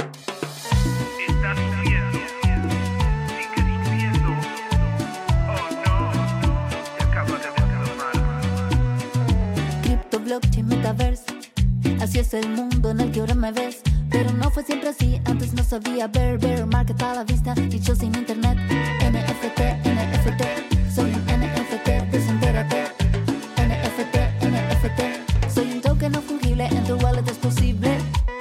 Estás subiendo, sigues subiendo. Oh no, te acabas de desarmar. Crypto, blockchain, metaverse. Así es el mundo en el que ahora me ves. Pero no fue siempre así, antes no sabía ver. Bear market a la vista y yo sin internet. NFT, NFT, soy un NFT, desentérate. NFT, NFT, soy un token no fungible, en tu wallet es posible.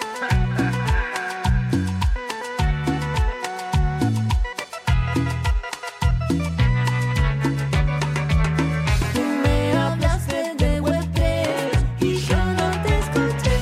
Tú me hablaste de Web3 y yo no te escuché.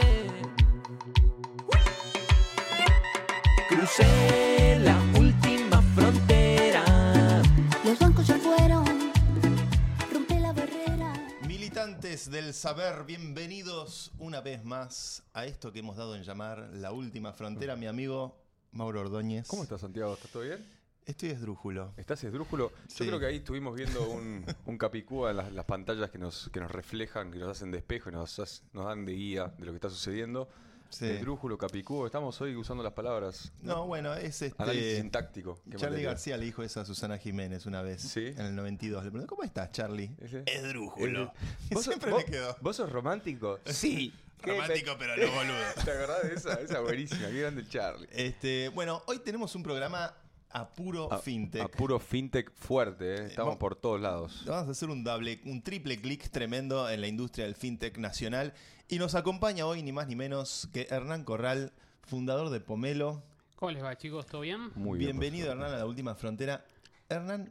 Crucé la última frontera. Los bancos ya fueron, rompí la barrera. Militantes del saber, bienvenidos una vez más a esto que hemos dado en llamar La Última Frontera. Mi amigo Mauro Ordóñez. ¿Cómo estás, Santiago? ¿Estás todo bien? Estoy esdrújulo. ¿Estás esdrújulo? Sí. Yo creo que ahí estuvimos viendo un capicúa en las pantallas que nos reflejan, que nos hacen de espejo y nos dan de guía de lo que está sucediendo. Sí. Esdrújulo, capicúa. Estamos hoy usando las palabras. No, bueno, es Análisis sintáctico. ¿Qué Charlie materia? García le dijo eso a Susana Jiménez una vez, ¿Sí? en el 92. Le preguntó, ¿cómo estás, Charlie? Ese. Esdrújulo. Y ¿Vos, siempre vos- le quedó. ¿Vos sos romántico? Sí. Romántico, pero no boludo. ¿Te acordás de esa? Esa buenísima. Qué grande el Charlie. Bueno, hoy tenemos un programa a puro fintech. A puro fintech fuerte, ¿eh? Estamos vamos- por todos lados. Vamos a hacer un triple clic tremendo en la industria del fintech nacional. Y nos acompaña hoy ni más ni menos que Hernán Corral, fundador de Pomelo. ¿Cómo les va, chicos? ¿Todo bien? Muy bien. Bienvenido, Hernán, a La Última Frontera. Hernán,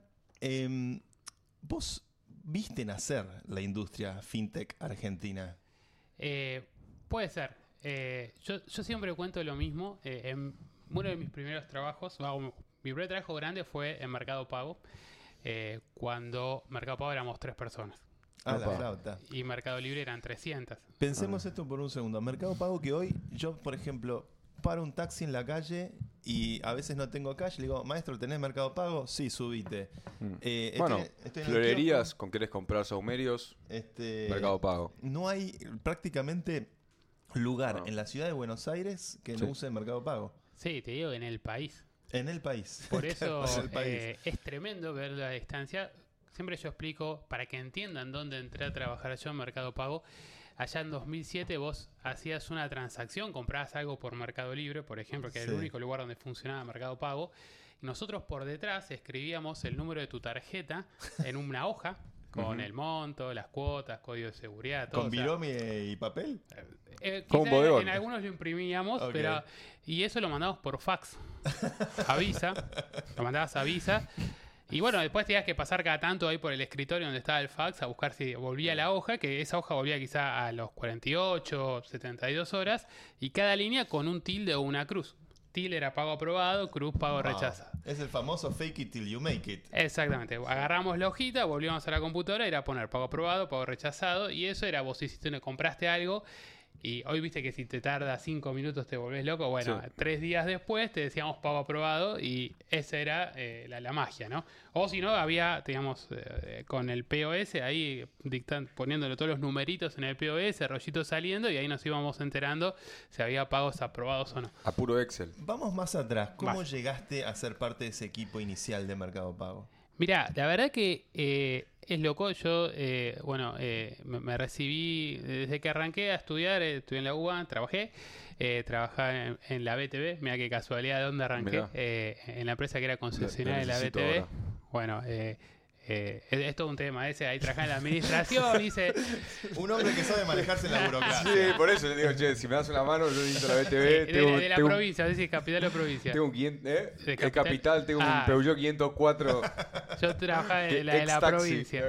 vos viste nacer la industria fintech argentina. Puede ser. Yo siempre cuento lo mismo. En uno de mis primeros trabajos, mi primer trabajo grande fue en Mercado Pago, cuando Mercado Pago éramos 3 personas Ah, la Opa. flauta. y Mercado Libre eran 300. Pensemos esto por un segundo. Mercado Pago que hoy, yo, por ejemplo, paro un taxi en la calle y a veces no tengo cash. Le digo, maestro, ¿tenés Mercado Pago? Sí, subite. Bueno, estoy en el florerías, kiosco, con querés comprar saumerios, Mercado Pago. No hay prácticamente lugar No. en la ciudad de Buenos Aires que Sí. no use Mercado Pago. Sí, te digo, en el país. En el país. Por eso En el país. es tremendo ver la distancia. Siempre yo explico, para que entiendan dónde entré a trabajar yo en Mercado Pago. Allá en 2007 vos hacías una transacción, comprabas algo por Mercado Libre, por ejemplo, que era Sí. el único lugar donde funcionaba Mercado Pago. Y nosotros por detrás escribíamos el número de tu tarjeta en una hoja con el monto, las cuotas, código de seguridad, todo. ¿Con o sea, birome y papel? Como un quizá bodegón. en algunos lo imprimíamos, Ok. pero y eso lo mandamos por fax. A Visa. Lo mandabas a Visa. Y bueno, después tenías que pasar cada tanto ahí por el escritorio donde estaba el fax a buscar si volvía la hoja, que esa hoja volvía quizá a los 48, 72 horas, y cada línea con un tilde o una cruz. Tilde era pago aprobado, cruz pago Wow. rechazado. Es el famoso fake it till you make it. Exactamente. Agarramos la hojita, volvíamos a la computadora, era poner pago aprobado, pago rechazado, y eso era vos hiciste, compraste algo, y hoy viste que si te tarda 5 minutos te volvés loco. Bueno, Sí. 3 días después te decíamos pago aprobado, y esa era la magia, ¿no? O si no, teníamos con el POS ahí poniéndole todos los numeritos en el POS, rollitos saliendo, y ahí nos íbamos enterando si había pagos aprobados o no. A puro Excel. Vamos más atrás. ¿Cómo Más. llegaste a ser parte de ese equipo inicial de Mercado Pago? Mirá, la verdad que es loco. Yo, me recibí desde que arranqué a estudiar, estudié en la UBA, trabajé trabajaba en la BTV. Mira qué casualidad de dónde arranqué. Mirá. En la empresa que era concesionaria de la necesito BTV. ahora. Bueno, es todo un tema ese. Ahí trabajaba en la administración, hice... Un hombre que sabe manejarse en la burocracia. Sí, por eso le digo, che, si me das una mano, yo necesito la BTV. de la provincia, no sé si capital o provincia. Tengo un 500, ¿De el capital? capital, tengo Ah. un Peugeot 504. Yo trabajaba que en la de la ex-taxi. provincia.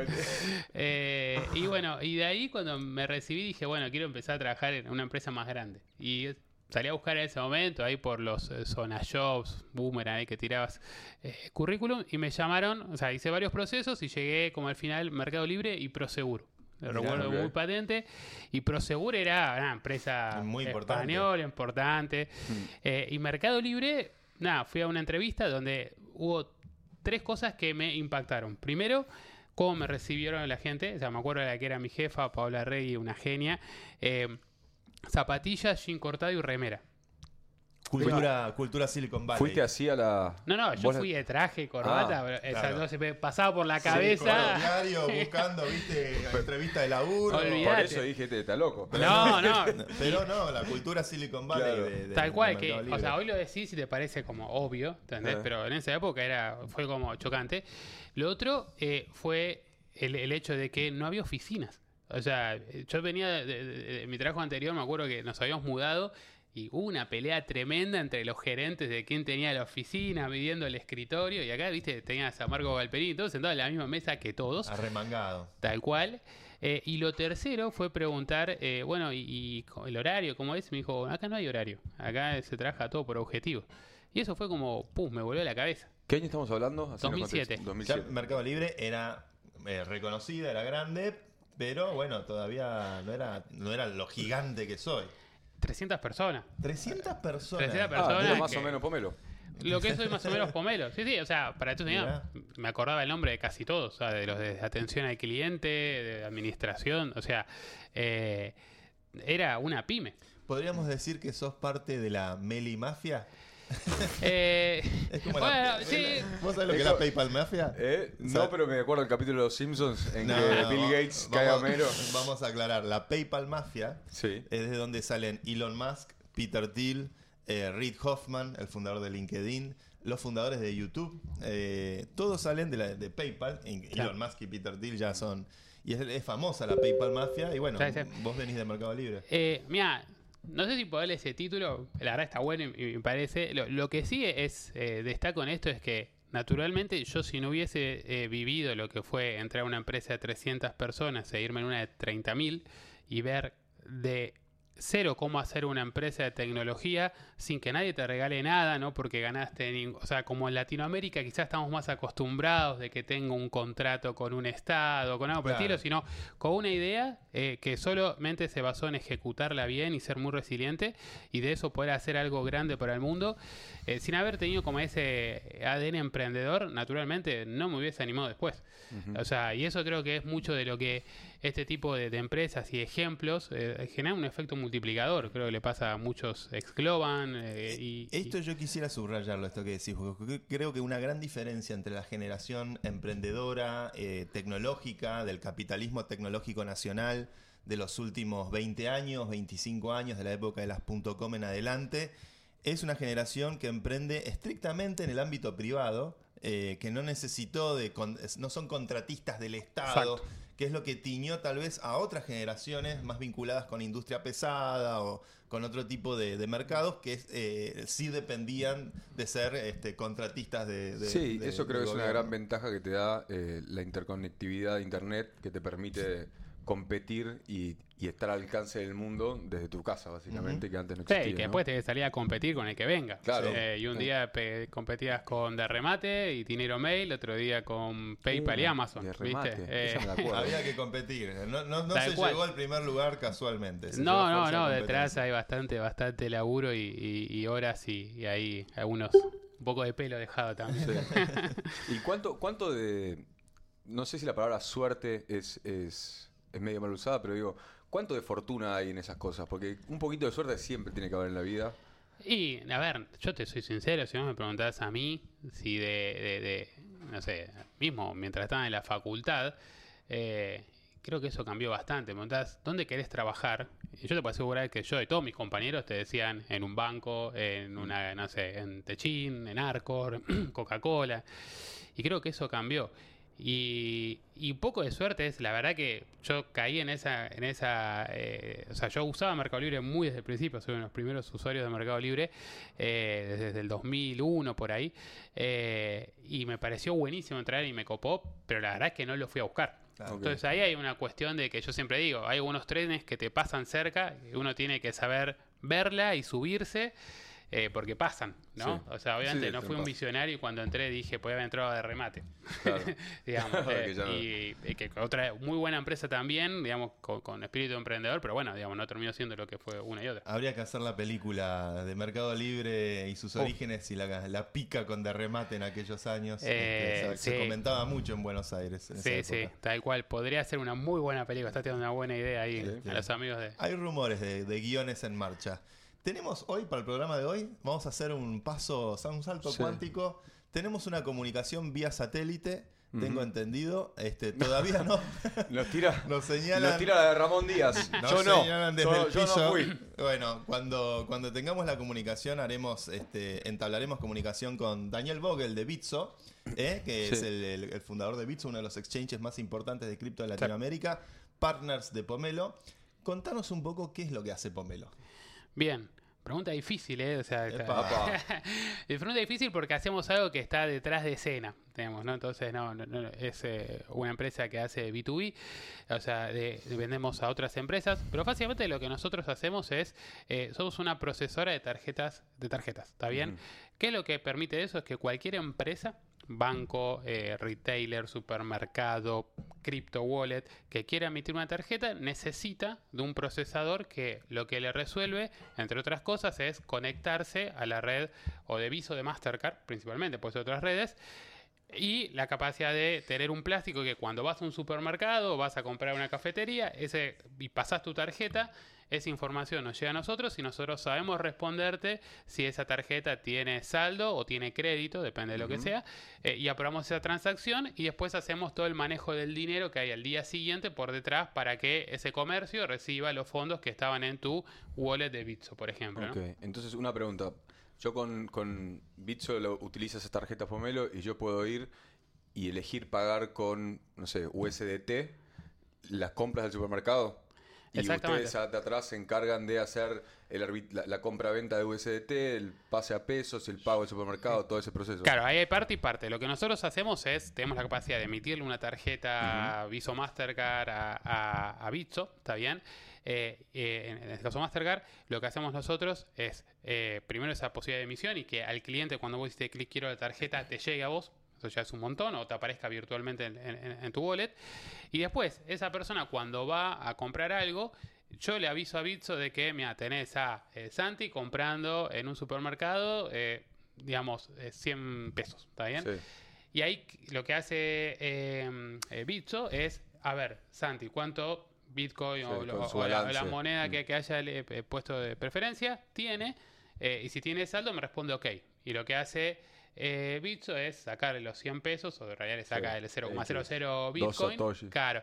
Y bueno, y de ahí cuando me recibí dije, bueno, quiero empezar a trabajar en una empresa más grande. Y salí a buscar en ese momento, ahí por los Zona Jobs, Boomerang, ahí que tirabas currículum, y me llamaron, o sea, hice varios procesos y llegué como al final Mercado Libre y Proseguro. Lo Mirá, recuerdo ok. muy patente. Y Prosegur era una empresa Muy importante. española, importante. Y Mercado Libre, nada, fui a una entrevista donde hubo 3 cosas que me impactaron. Primero, cómo me recibieron la gente. O sea, me acuerdo de la que era mi jefa, Paola Regui, una genia. Zapatillas, jean cortado y remera. Cultura Silicon Valley. ¿Fuiste así a la...? No, yo vos fui de traje, corbata, Ah, pero esa claro. no se me pasaba por la Sí, cabeza. diario buscando, viste, entrevista de laburo. Olvidate. Por eso dije, este está loco. No, Pero no, la cultura Silicon Valley Claro. tal cual, del que, Mercado o sea, Libre. hoy lo decís y te parece como obvio, ¿entendés? Pero en esa época fue como chocante. Lo otro fue el hecho de que no había oficinas. O sea, yo venía de mi trabajo anterior, me acuerdo que nos habíamos mudado y hubo una pelea tremenda entre los gerentes de quién tenía la oficina, midiendo el escritorio, y acá, viste, tenías a Marco Galperín, todos sentados en la misma mesa que todos. Arremangado. Tal cual. Y lo tercero fue preguntar, bueno, y el horario, ¿cómo es? Me dijo, acá no hay horario, acá se trabaja todo por objetivo. Y eso fue como, pum, me volvió a la cabeza. ¿Qué año estamos hablando? Así nos 2007. contexto. Ya 2007. Mercado Libre era reconocida, era grande, pero bueno, todavía no era lo gigante que soy. 300 personas. 300 personas. 300 Ah, personas mira, más que- o menos, pomelo. Lo que soy más o menos pomelo. Sí, sí, o sea, para esto Mirá. me acordaba el nombre de casi todos, o sea, de los de atención al cliente, de administración, o sea, era una pyme. ¿Podríamos decir que sos parte de la Meli Mafia? Es como bueno, sí, ¿Vos sabés lo que es la PayPal Mafia? No, pero me acuerdo del capítulo de Los Simpsons en No, que no, Bill va- Gates cae a Homero. Vamos a aclarar. La PayPal Mafia Sí. es de donde salen Elon Musk, Peter Thiel, Reid Hoffman, el fundador de LinkedIn, los fundadores de YouTube. Todos salen de PayPal. Claro. Elon Musk y Peter Thiel ya son... Y es famosa la PayPal Mafia. Y bueno, Sí, sí. vos venís de Mercado Libre. mira, no sé si puedo darle ese título, la verdad está bueno y me parece. Lo que sí destaco en esto es que, naturalmente, yo si no hubiese vivido lo que fue entrar a una empresa de 300 personas e irme en una de 30.000 y ver de cero cómo hacer una empresa de tecnología sin que nadie te regale nada, ¿no? Porque ganaste, o sea, como en Latinoamérica quizás estamos más acostumbrados de que tenga un contrato con un estado, con algo por el Claro. estilo, sino con una idea que solamente se basó en ejecutarla bien y ser muy resiliente y de eso poder hacer algo grande para el mundo, sin haber tenido como ese ADN emprendedor, naturalmente no me hubiese animado después. O sea, y eso creo que es mucho de lo que este tipo de empresas y ejemplos generan un efecto multiplicador. Creo que le pasa a muchos ex-Globan. Esto yo quisiera subrayarlo, esto que decís, porque creo que una gran diferencia entre la generación emprendedora, tecnológica, del capitalismo tecnológico nacional de los últimos 20 años, 25 años, de la época de las .com en adelante, es una generación que emprende estrictamente en el ámbito privado, que no necesitó no son contratistas del Estado. Exacto. Que es lo que tiñó tal vez a otras generaciones más vinculadas con industria pesada o con otro tipo de mercados que sí dependían de ser contratistas Sí, de- eso creo del que es una gobierno. gran ventaja que te da la interconectividad de Internet, que te permite competir y estar al alcance del mundo desde tu casa, básicamente, que antes no Sí, existía. y que ¿no? después te salía a competir con el que venga. Claro. Y un día competías con De Remate y Dinero Mail, otro día con PayPal y Amazon. De remate, ¿viste? esa me la acuerdo. Había que competir. No Tal se cual. llegó al primer lugar casualmente. se No, llevó no, fuerza no, de detrás competencia. hay bastante laburo y horas y ahí algunos, un poco de pelo dejado también. ¿Y cuánto de... No sé si la palabra suerte es medio mal usada, pero digo, ¿cuánto de fortuna hay en esas cosas? Porque un poquito de suerte siempre tiene que haber en la vida. Y, a ver, yo te soy sincero, si no me preguntás a mí, si no sé, mismo mientras estaba en la facultad, creo que eso cambió bastante. Me preguntás, ¿dónde querés trabajar? Y yo te puedo asegurar que yo y todos mis compañeros te decían en un banco, en una, no sé, en Techin, en Arcor, Coca-Cola. Y creo que eso cambió. Y un poco de suerte es, la verdad que yo caí en esa o sea, yo usaba Mercado Libre muy desde el principio, soy uno de los primeros usuarios de Mercado Libre, desde el 2001 por ahí, y me pareció buenísimo entrar y me copó, pero la verdad es que no lo fui a buscar. Claro. Entonces ahí hay una cuestión de que yo siempre digo, hay algunos trenes que te pasan cerca y uno tiene que saber verla y subirse. Porque pasan, ¿no? Sí. O sea, obviamente Sí, no fui un pasa. visionario y cuando entré dije, podía haber entrado de remate. Claro. Digamos, Que ya no. y que otra muy buena empresa también, digamos, con espíritu emprendedor, pero bueno, digamos, no terminó siendo lo que fue una y otra. Habría que hacer la película de Mercado Libre y sus orígenes y la pica con de remate en aquellos años. Se sí. comentaba mucho en Buenos Aires. En Sí, esa sí, época. tal cual. Podría ser una muy buena película. Estás teniendo una buena idea ahí Sí, a los amigos de... Hay rumores de guiones en marcha. Tenemos hoy, para el programa de hoy, vamos a hacer un salto Sí. cuántico. Tenemos una comunicación vía satélite, tengo entendido. Todavía no. Nos tira, Nos señalan. nos tira la de Ramón Díaz. Nos Yo no. señalan desde el Yo piso. no fui. Bueno, cuando tengamos la comunicación entablaremos comunicación con Daniel Vogel de Bitso, que Sí. es el fundador de Bitso, uno de los exchanges más importantes de cripto de Latinoamérica, partners de Pomelo. Contanos un poco qué es lo que hace Pomelo. Bien, pregunta difícil, ¿eh? O sea, Epa. pregunta difícil porque hacemos algo que está detrás de escena, digamos, ¿no? Entonces, no, es una empresa que hace B2B, o sea, vendemos a otras empresas, pero básicamente lo que nosotros hacemos es, somos una procesora de tarjetas, ¿está bien? ¿Qué es lo que permite eso? Es que cualquier empresa, banco, retailer, supermercado, crypto wallet, que quiera emitir una tarjeta, necesita de un procesador que lo que le resuelve, entre otras cosas, es conectarse a la red o de Visa o de Mastercard, principalmente, pues de otras redes, y la capacidad de tener un plástico que cuando vas a un supermercado, vas a comprar una cafetería, y pasas tu tarjeta, esa información nos llega a nosotros y nosotros sabemos responderte si esa tarjeta tiene saldo o tiene crédito, depende de lo que sea, y aprobamos esa transacción y después hacemos todo el manejo del dinero que hay al día siguiente por detrás para que ese comercio reciba los fondos que estaban en tu wallet de Bitso, por ejemplo. Ok, ¿no? entonces una pregunta. Yo con Bitso utilizo esas tarjetas Pomelo y yo puedo ir y elegir pagar con, no sé, USDT las compras del supermercado. Y Exactamente. ustedes de atrás se encargan de hacer la compra-venta de USDT, el pase a pesos, el pago del supermercado, todo ese proceso. Claro, ahí hay parte y parte. Lo que nosotros hacemos es, tenemos la capacidad de emitirle una tarjeta Visa o Mastercard a Bitso, ¿está bien? En este caso Mastercard, lo que hacemos nosotros es, primero esa posibilidad de emisión y que al cliente cuando vos hiciste clic quiero la tarjeta te llegue a vos. Eso ya es un montón, o te aparezca virtualmente en tu wallet. Y después, esa persona cuando va a comprar algo, yo le aviso a Bitso de que, mira, tenés a Santi comprando en un supermercado, digamos, 100 pesos, ¿está bien? Sí. Y ahí lo que hace Bitso es, a ver, Santi, ¿cuánto Bitcoin Sí, o, con su o la balance. moneda que haya puesto de preferencia tiene? Y si tiene saldo me responde ok. Y lo que hace Bitso es sacarle los 100 pesos, o en realidad le saca Sí, el 0,00 dos Bitcoin. satoshi. Claro.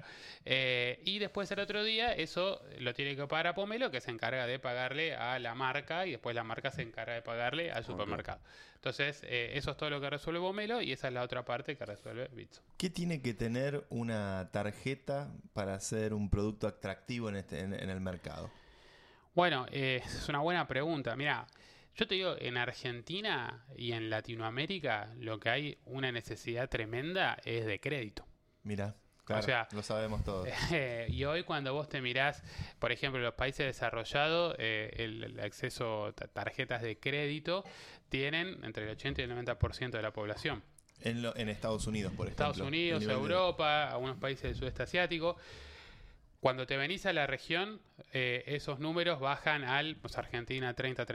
Y después el otro día eso lo tiene que pagar a Pomelo, que se encarga de pagarle a la marca y después la marca se encarga de pagarle al supermercado. Entonces, eso es todo lo que resuelve Pomelo y esa es la otra parte que resuelve Bitso. ¿Qué tiene que tener una tarjeta para ser un producto atractivo en el mercado? Bueno, es una buena pregunta. Mira, yo te digo, en Argentina y en Latinoamérica lo que hay una necesidad tremenda es de crédito. Mira, claro, O sea, lo sabemos todos. Y hoy cuando vos te mirás, por ejemplo, en los países desarrollados, el acceso a tarjetas de crédito tienen entre el 80 y el 90% de la población. En Estados Unidos, por ejemplo. Estados Unidos, El nivel de- Europa, algunos países del sudeste asiático. Cuando te venís a la región, esos números bajan al Argentina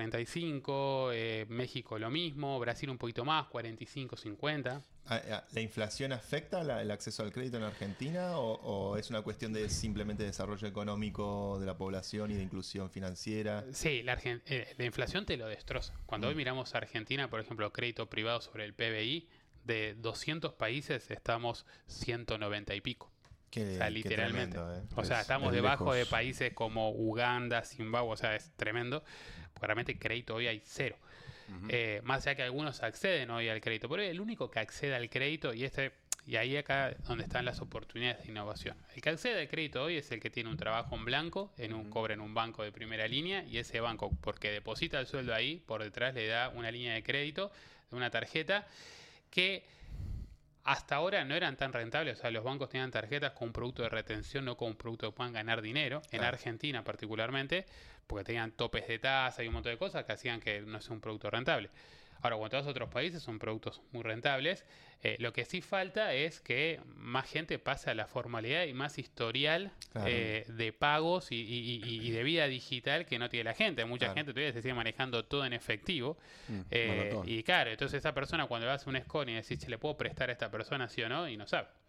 30-35, México lo mismo, Brasil un poquito más, 45-50. ¿La inflación afecta el acceso al crédito en Argentina o es una cuestión de simplemente desarrollo económico de la población y de inclusión financiera? Sí, la inflación te lo destroza. Cuando hoy miramos a Argentina, por ejemplo, crédito privado sobre el PBI, de 200 países estamos 190 y pico. Qué- O sea, qué literalmente. tremendo, O sea, Es- estamos es debajo lejos. de países como Uganda, Zimbabue, o sea, es tremendo. Porque realmente crédito hoy hay cero. Más allá que algunos acceden hoy al crédito, pero el único que accede al crédito, y ahí acá donde están las oportunidades de innovación. El que accede al crédito hoy es el que tiene un trabajo en blanco, cobra en un banco de primera línea, y ese banco, porque deposita el sueldo ahí, por detrás le da una línea de crédito, una tarjeta, que hasta ahora no eran tan rentables. O sea, los bancos tenían tarjetas con un producto de retención, no con un producto que puedan ganar dinero. En Claro. Argentina particularmente, porque tenían topes de tasa y un montón de cosas que hacían que no sea un producto rentable. Ahora, cuando te vas a otros países son productos muy rentables. Lo que sí falta es que más gente pase a la formalidad y más historial Claro. de pagos y de vida digital que no tiene la gente. Mucha Claro. gente todavía se sigue manejando todo en efectivo. Maratón. Y claro, entonces esa persona cuando le hace un score y decís, ¿le puedo prestar a esta persona sí o no? Y no sabe.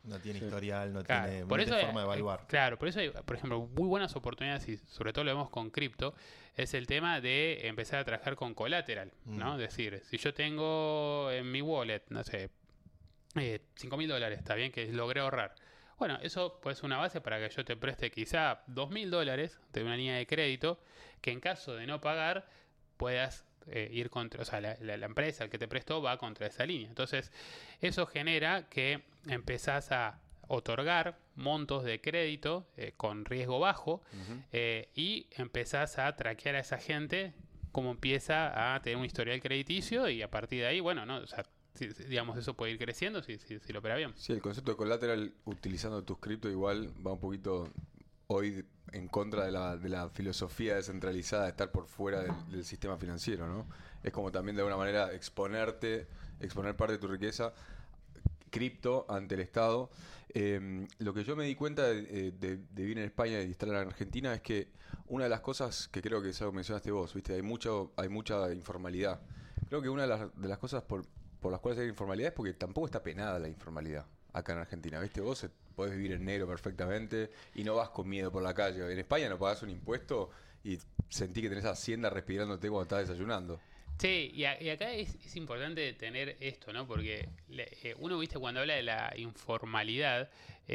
No tiene historial, no Claro, tiene por eso forma de evaluar. claro, por eso hay, por ejemplo, muy buenas oportunidades, y sobre todo lo vemos con cripto, es el tema de empezar a trabajar con collateral, ¿no? Es decir, si yo tengo en mi wallet, no sé, $5.000, está bien que logré ahorrar. Bueno, eso puede ser una base para que yo te preste quizá $2.000 de una línea de crédito, que en caso de no pagar puedas ir contra, o sea, la empresa, el que te prestó, va contra esa línea. Entonces, eso genera que empezás a otorgar montos de crédito con riesgo bajo y empezás a traquear a esa gente cómo empieza a tener un historial crediticio y a partir de ahí, bueno, no, o sea, digamos, eso puede ir creciendo si lo opera bien. Sí, el concepto de collateral utilizando tus cripto igual va un poquito hoy en contra de la filosofía descentralizada de estar por fuera del sistema financiero, ¿no? Es como también de alguna manera exponer parte de tu riqueza cripto ante el Estado. Lo que yo me di cuenta de vivir en España y de estar en Argentina es que una de las cosas que creo que es algo que mencionaste vos, ¿viste? Hay mucha informalidad. Creo que una de las cosas por las cuales hay informalidad es porque tampoco está penada la informalidad acá en Argentina, ¿viste? Vos podés vivir en negro perfectamente y no vas con miedo por la calle. En España no pagás un impuesto y sentí que tenés a Hacienda respirándote cuando estás desayunando. Sí, y acá es importante tener esto, ¿no? Porque uno, viste, cuando habla de la informalidad,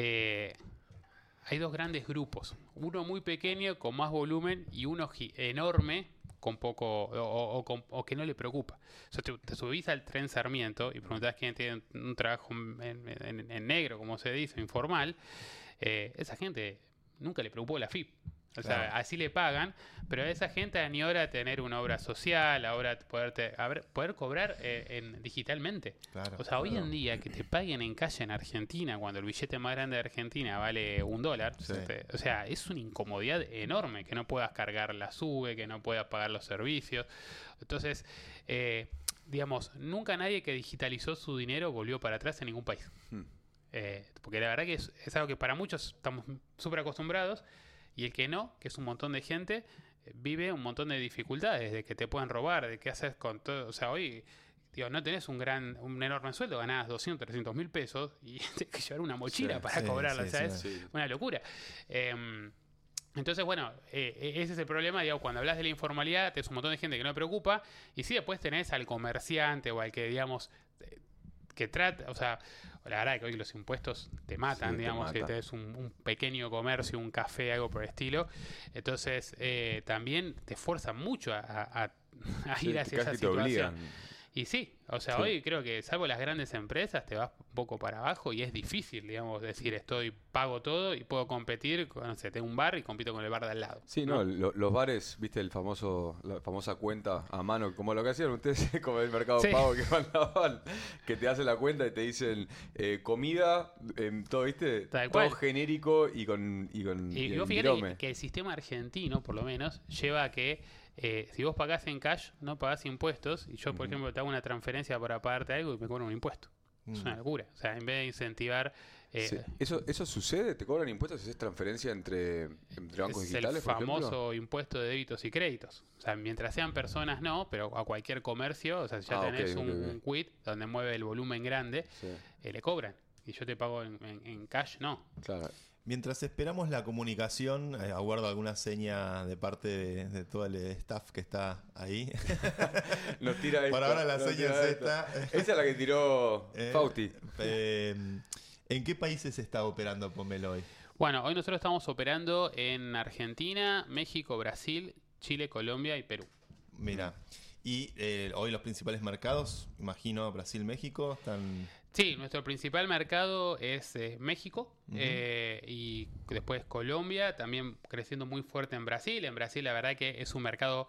hay dos grandes grupos. Uno muy pequeño, con más volumen, y uno enorme, con poco, o que no le preocupa. O sea, te subís al tren Sarmiento y preguntás quién tiene un trabajo en negro, como se dice, informal. Esa gente nunca le preocupó la FIP. O sea, Claro. así le pagan, pero a esa gente añora tener una obra social, ahora poder cobrar digitalmente. Claro, O sea, hoy claro. en día que te paguen en calle en Argentina, cuando el billete más grande de Argentina vale $1, Sí. o sea, es una incomodidad enorme que no puedas cargar la SUBE, que no puedas pagar los servicios. Entonces, digamos, nunca nadie que digitalizó su dinero volvió para atrás en ningún país. Porque la verdad que es algo que para muchos estamos súper acostumbrados. Y el que no, que es un montón de gente, vive un montón de dificultades, de que te pueden robar, de qué haces con todo. O sea, hoy, digo, no tenés un enorme sueldo, ganás 200, 300 mil pesos y tienes que llevar una mochila Sí, para sí, cobrarla, sí, ¿sabes? sí. Una locura. Entonces, bueno, ese es el problema, digo, cuando hablas de la informalidad, tenés un montón de gente que no le preocupa, y sí, después tenés al comerciante o al que, digamos, que trata, o sea, la verdad que hoy los impuestos te matan, Sí, te digamos, si matan. tenés un pequeño comercio, un café, algo por el estilo. Entonces, también te fuerzan mucho a ir hacia esa Casi te situación. obligan. Y sí, o sea, Sí. hoy creo que salvo las grandes empresas te vas un poco para abajo y es difícil, digamos, decir pago todo y puedo competir, no sé, tengo un bar y compito con el bar de al lado. Sí, no, los bares, viste la famosa cuenta a mano, como lo que hacían ustedes como el Mercado Sí. Pago que mandaban, que te hacen la cuenta y te dicen comida, todo, viste, Tal todo cual. genérico y con Y el vos fíjate virome. que el sistema argentino, por lo menos, lleva a que si vos pagás en cash, no pagás impuestos. Y yo, por ejemplo, te hago una transferencia para pagarte algo y me cobran un impuesto. Es una locura. O sea, en vez de incentivar... Sí. ¿Eso sucede? ¿Te cobran impuestos si haces transferencia entre bancos es digitales, el por ejemplo? famoso impuesto de débitos y créditos. O sea, mientras sean personas no, pero a cualquier comercio, o sea, si ya Ah, tenés ok, ok, un quit donde mueve el volumen grande, Sí, le cobran. Y yo te pago en cash, no. claro. Mientras esperamos la comunicación, aguardo alguna seña de parte de todo el staff que está ahí. Nos tira Por esto, ahora la nos seña tira es esto. esta. Esa es la que tiró Eh, Fausti. ¿En qué países está operando Pomelo hoy? Bueno, hoy nosotros estamos operando en Argentina, México, Brasil, Chile, Colombia y Perú. Mira, y hoy los principales mercados, imagino Brasil, México, están... Sí, nuestro principal mercado es México y después Colombia, también creciendo muy fuerte en Brasil. En Brasil la verdad que es un mercado,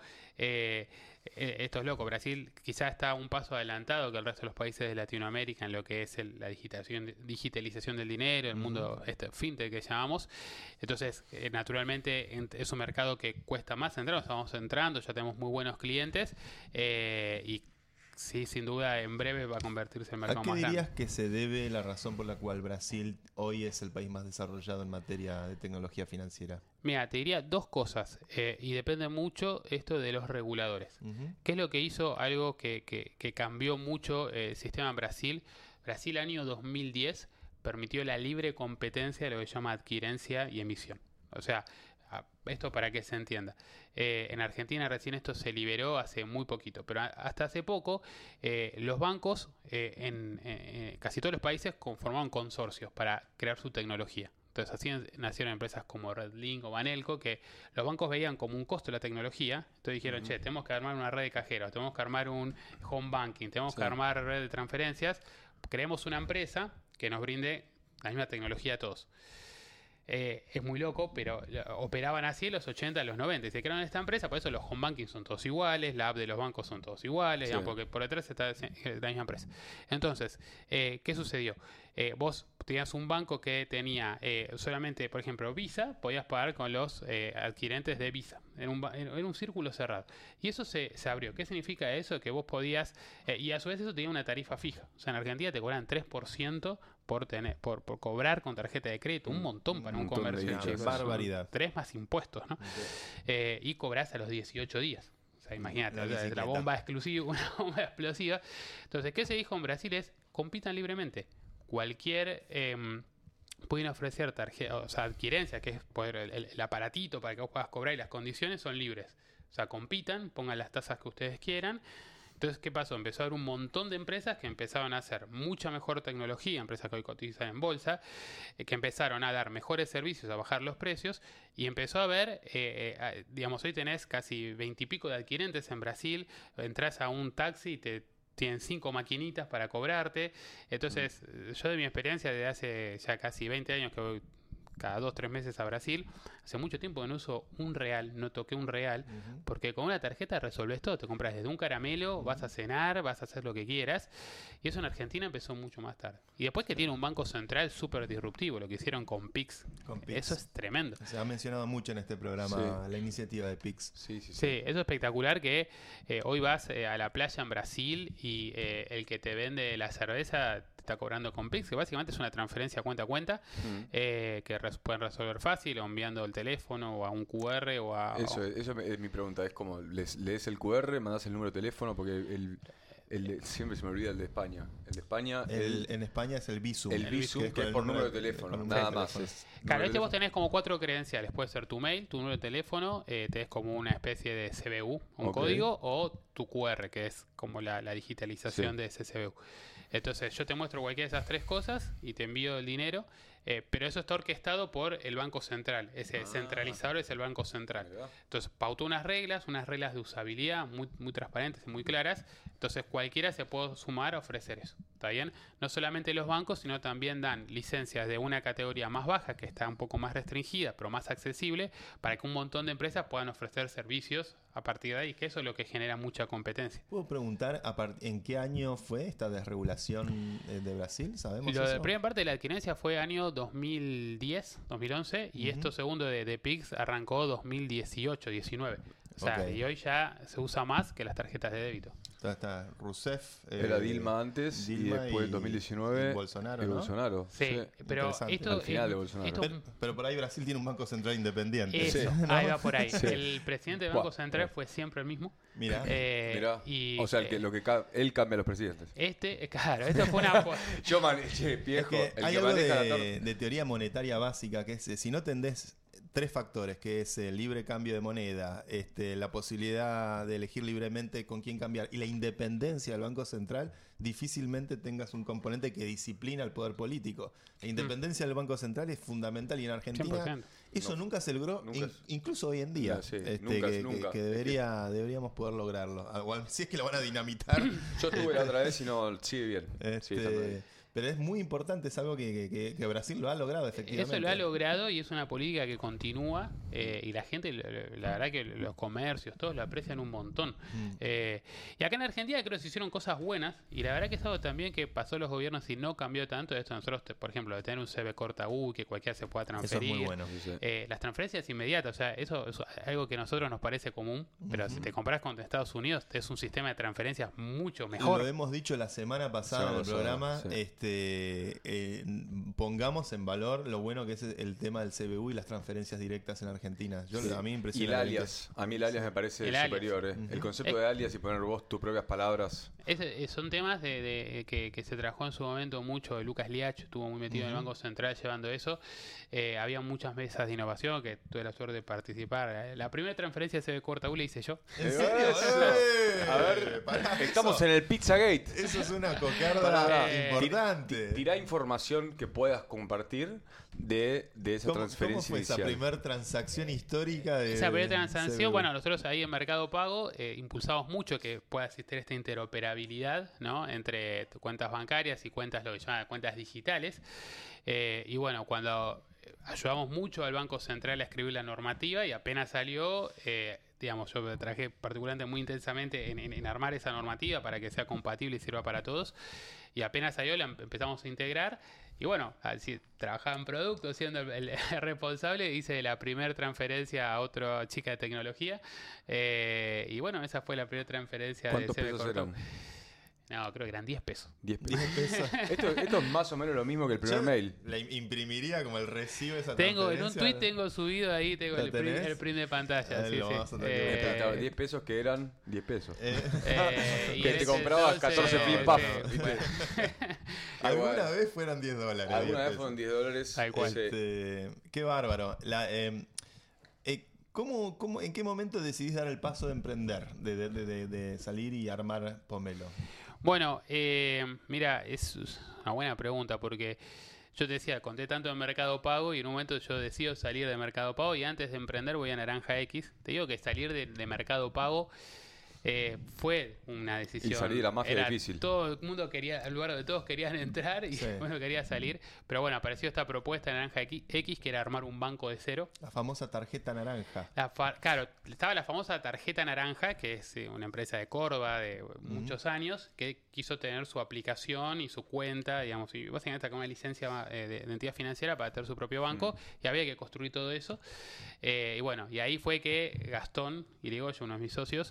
esto es loco, Brasil quizás está un paso adelantado que el resto de los países de Latinoamérica en lo que es la digitalización del dinero, el mundo fintech que llamamos. Entonces, naturalmente es un mercado que cuesta más entrar, estamos entrando, ya tenemos muy buenos clientes y sí, sin duda, en breve va a convertirse en el ¿A mercado qué más dirías grande. que se debe la razón por la cual Brasil hoy es el país más desarrollado en materia de tecnología financiera? Mira, te diría dos cosas, y depende mucho esto de los reguladores. ¿Qué es lo que hizo algo que cambió mucho el sistema en Brasil? Brasil año 2010 permitió la libre competencia de lo que se llama adquirencia y emisión. O sea, esto para que se entienda. En Argentina recién esto se liberó hace muy poquito, pero hasta hace poco los bancos en casi todos los países conformaban consorcios para crear su tecnología. Entonces así nacieron empresas como Redlink o Banelco, que los bancos veían como un costo la tecnología. Entonces dijeron, che, tenemos que armar una red de cajeros, tenemos que armar un home banking, tenemos que armar red de transferencias. Creemos una empresa que nos brinde la misma tecnología a todos. Es muy loco, pero operaban así en los 80, en los 90. Y se crearon esta empresa, por eso los home banking son todos iguales, la app de los bancos son todos iguales, digamos, porque por detrás está la misma empresa. Entonces, ¿qué sucedió? Vos tenías un banco que tenía solamente, por ejemplo, Visa, podías pagar con los adquirentes de Visa, en un círculo cerrado. Y eso se abrió. ¿Qué significa eso? Que vos podías, y a su vez eso tenía una tarifa fija. O sea, en Argentina te cobran 3% por cobrar con tarjeta de crédito, un montón para un montón de comercio. dinero. Che, Barbaridad. 3 más impuestos, ¿no? Y cobrás a los 18 días. O sea, imagínate, La bicicleta. la bomba exclusiva, una bomba explosiva. Entonces, ¿qué se dijo en Brasil? Es, compitan libremente. Cualquier pueden ofrecer tarjeta, o sea, adquirencia, que es poder el aparatito para que vos puedas cobrar, y las condiciones son libres. O sea, compitan, pongan las tasas que ustedes quieran. Entonces, ¿qué pasó? Empezó a haber un montón de empresas que empezaron a hacer mucha mejor tecnología, empresas que hoy cotizan en bolsa, que empezaron a dar mejores servicios, a bajar los precios, y empezó a haber, digamos, hoy tenés casi 20 y pico de adquirentes en Brasil, entras a un taxi y tienen 5 maquinitas para cobrarte. Entonces, yo de mi experiencia de hace ya casi 20 años que voy cada 2-3 meses a Brasil, hace mucho tiempo que no uso un real, no toqué un real, porque con una tarjeta resolves todo, te compras desde un caramelo, vas a cenar, vas a hacer lo que quieras, y eso en Argentina empezó mucho más tarde. Y después que tiene un banco central súper disruptivo, lo que hicieron con Pix, eso es tremendo. Se ha mencionado mucho en este programa la iniciativa de Pix. Sí, eso es espectacular, que hoy vas a la playa en Brasil y el que te vende la cerveza te está cobrando con Pix, que básicamente es una transferencia cuenta a cuenta, que pueden resolver fácil, o enviando el teléfono o a un QR o a... Eso es mi pregunta, es como, lees el QR, mandás el número de teléfono, porque siempre se me olvida el de España. El de España... En España es el Bizum. El Bizum, que es por número de teléfono, nada más. Claro, vos tenés como 4 credenciales. Puede ser tu mail, tu número de teléfono, tenés como una especie de CBU, un código, o tu QR, que es como la digitalización de ese CBU. Entonces, yo te muestro cualquiera de esas 3 cosas y te envío el dinero, pero eso está orquestado por el Banco Central. Ese centralizador es el Banco Central. Entonces, pautó unas reglas de usabilidad muy transparentes y muy claras. Entonces, cualquiera se puede sumar a ofrecer eso. ¿Está bien? No solamente los bancos, sino también dan licencias de una categoría más baja, que está un poco más restringida, pero más accesible, para que un montón de empresas puedan ofrecer servicios a partir de ahí, que eso es lo que genera mucha competencia. ¿Puedo preguntar en qué año fue esta desregulación de Brasil? ¿Sabemos La eso? primera parte de la adquirencia fue año 2010, 2011, y esto segundo de Pix arrancó 2018, 19. O sea, y hoy ya se usa más que las tarjetas de débito. Está Rousseff. Era Dilma antes, y después 2019 y Bolsonaro, y ¿no? Bolsonaro. Sí, pero esto al final de Bolsonaro. Pero por ahí Brasil tiene un banco central independiente. Eso, ¿no? ahí va por ahí. El presidente del Banco Central fue siempre el mismo. Mirá. Mirá. Y, o sea, él cambia a los presidentes. Claro, esto fue una... Yo manejé, viejo. Es que hay algo de teoría monetaria básica, que es, si no tendés 3 factores, que es el libre cambio de moneda, la posibilidad de elegir libremente con quién cambiar y la independencia del Banco Central, difícilmente tengas un componente que disciplina al poder político. La independencia del Banco Central es fundamental, y en Argentina 100%. eso nunca se logró, incluso hoy en día. Nunca. Que deberíamos poder lograrlo. Si es que lo van a dinamitar. Yo estuve la otra vez y no, sigue bien. Sí, está bien. Pero es muy importante, es algo que Brasil lo ha logrado, efectivamente. Eso lo ha logrado, y es una política que continúa, y la gente, la verdad que los comercios, todos lo aprecian un montón. Y acá en Argentina creo que se hicieron cosas buenas, y la verdad que es algo también que pasó los gobiernos y no cambió tanto. Esto nosotros, por ejemplo, de tener un CB corta U, que cualquiera se pueda transferir. Eso es muy bueno. Las transferencias inmediatas, o sea, eso es algo que a nosotros nos parece común, pero si te comparás con Estados Unidos, es un sistema de transferencias mucho mejor. Lo hemos dicho la semana pasada en el programa. pongamos en valor lo bueno que es el tema del CBU y las transferencias directas en Argentina. Sí. A mí me Y impresiona. el alias. A mí el alias me parece El alias. superior. El concepto de alias y poner vos tus propias palabras. Son temas que se trabajó en su momento mucho. Lucas Liach estuvo muy metido en el Banco Central llevando eso. Había muchas mesas de innovación que tuve la suerte de participar. La primera transferencia de CB Corta U la hice yo. ¿En serio? A ver, Pará, estamos eso- en el Pizzagate. Eso es una cocarda Pará, importante. Tirá información que puedas compartir de esa ¿Cómo transferencia fue esa inicial. primera transacción histórica de Esa primera transacción, CBU? bueno, nosotros ahí en Mercado Pago impulsamos mucho que pueda existir esta interoperabilidad, ¿no? Entre cuentas bancarias y cuentas, lo que llaman cuentas digitales. Y bueno, cuando ayudamos mucho al Banco Central a escribir la normativa y apenas salió, digamos, yo trabajé particularmente muy intensamente en armar esa normativa para que sea compatible y sirva para todos. Y apenas salió, la empezamos a integrar. Y bueno, así, trabajaba en producto, siendo el responsable, hice la primera transferencia a otra chica de tecnología. Y bueno, esa fue la primera transferencia de ¿Cuántos CB pesos Corta. eran? No, creo que eran 10 pesos. 10 pesos. 10 pesos. Esto es más o menos lo mismo que el primer Yo mail. la imprimiría como el recibo de esa Tengo, en un transferencia. tweet tengo subido ahí, tengo ¿La el print, tenés? el print de pantalla. Ah, Sí, lo sí. vamos a tener que Claro, 10 pesos que eran 10 pesos. Y Que en te ese comprabas entonces, 14 flip paf. bueno, Alguna Igual. vez fueron $10. Alguna 10 vez pesos. fueron $10. Tal cual. Sí. Qué bárbaro. ¿En qué momento decidís dar el paso de emprender? De salir y armar Pomelo. Bueno, mira, es una buena pregunta porque yo te decía, conté tanto de Mercado Pago y en un momento yo decido salir de Mercado Pago y antes de emprender voy a Naranja X. Te digo que salir de Mercado Pago fue una decisión. Y salir de la mafia Era difícil. Todo el mundo quería, el lugar donde todos querían entrar y Sí. uno quería salir. Pero bueno, apareció esta propuesta de Naranja X que era armar un banco de cero. La famosa tarjeta naranja. Claro, estaba la famosa tarjeta naranja, que es una empresa de Córdoba de muchos años, que quiso tener su aplicación y su cuenta, digamos, y básicamente sacó una licencia de entidad financiera para tener su propio banco, y había que construir todo eso. Y bueno, y ahí fue que Gastón Irigoyen, uno de mis socios,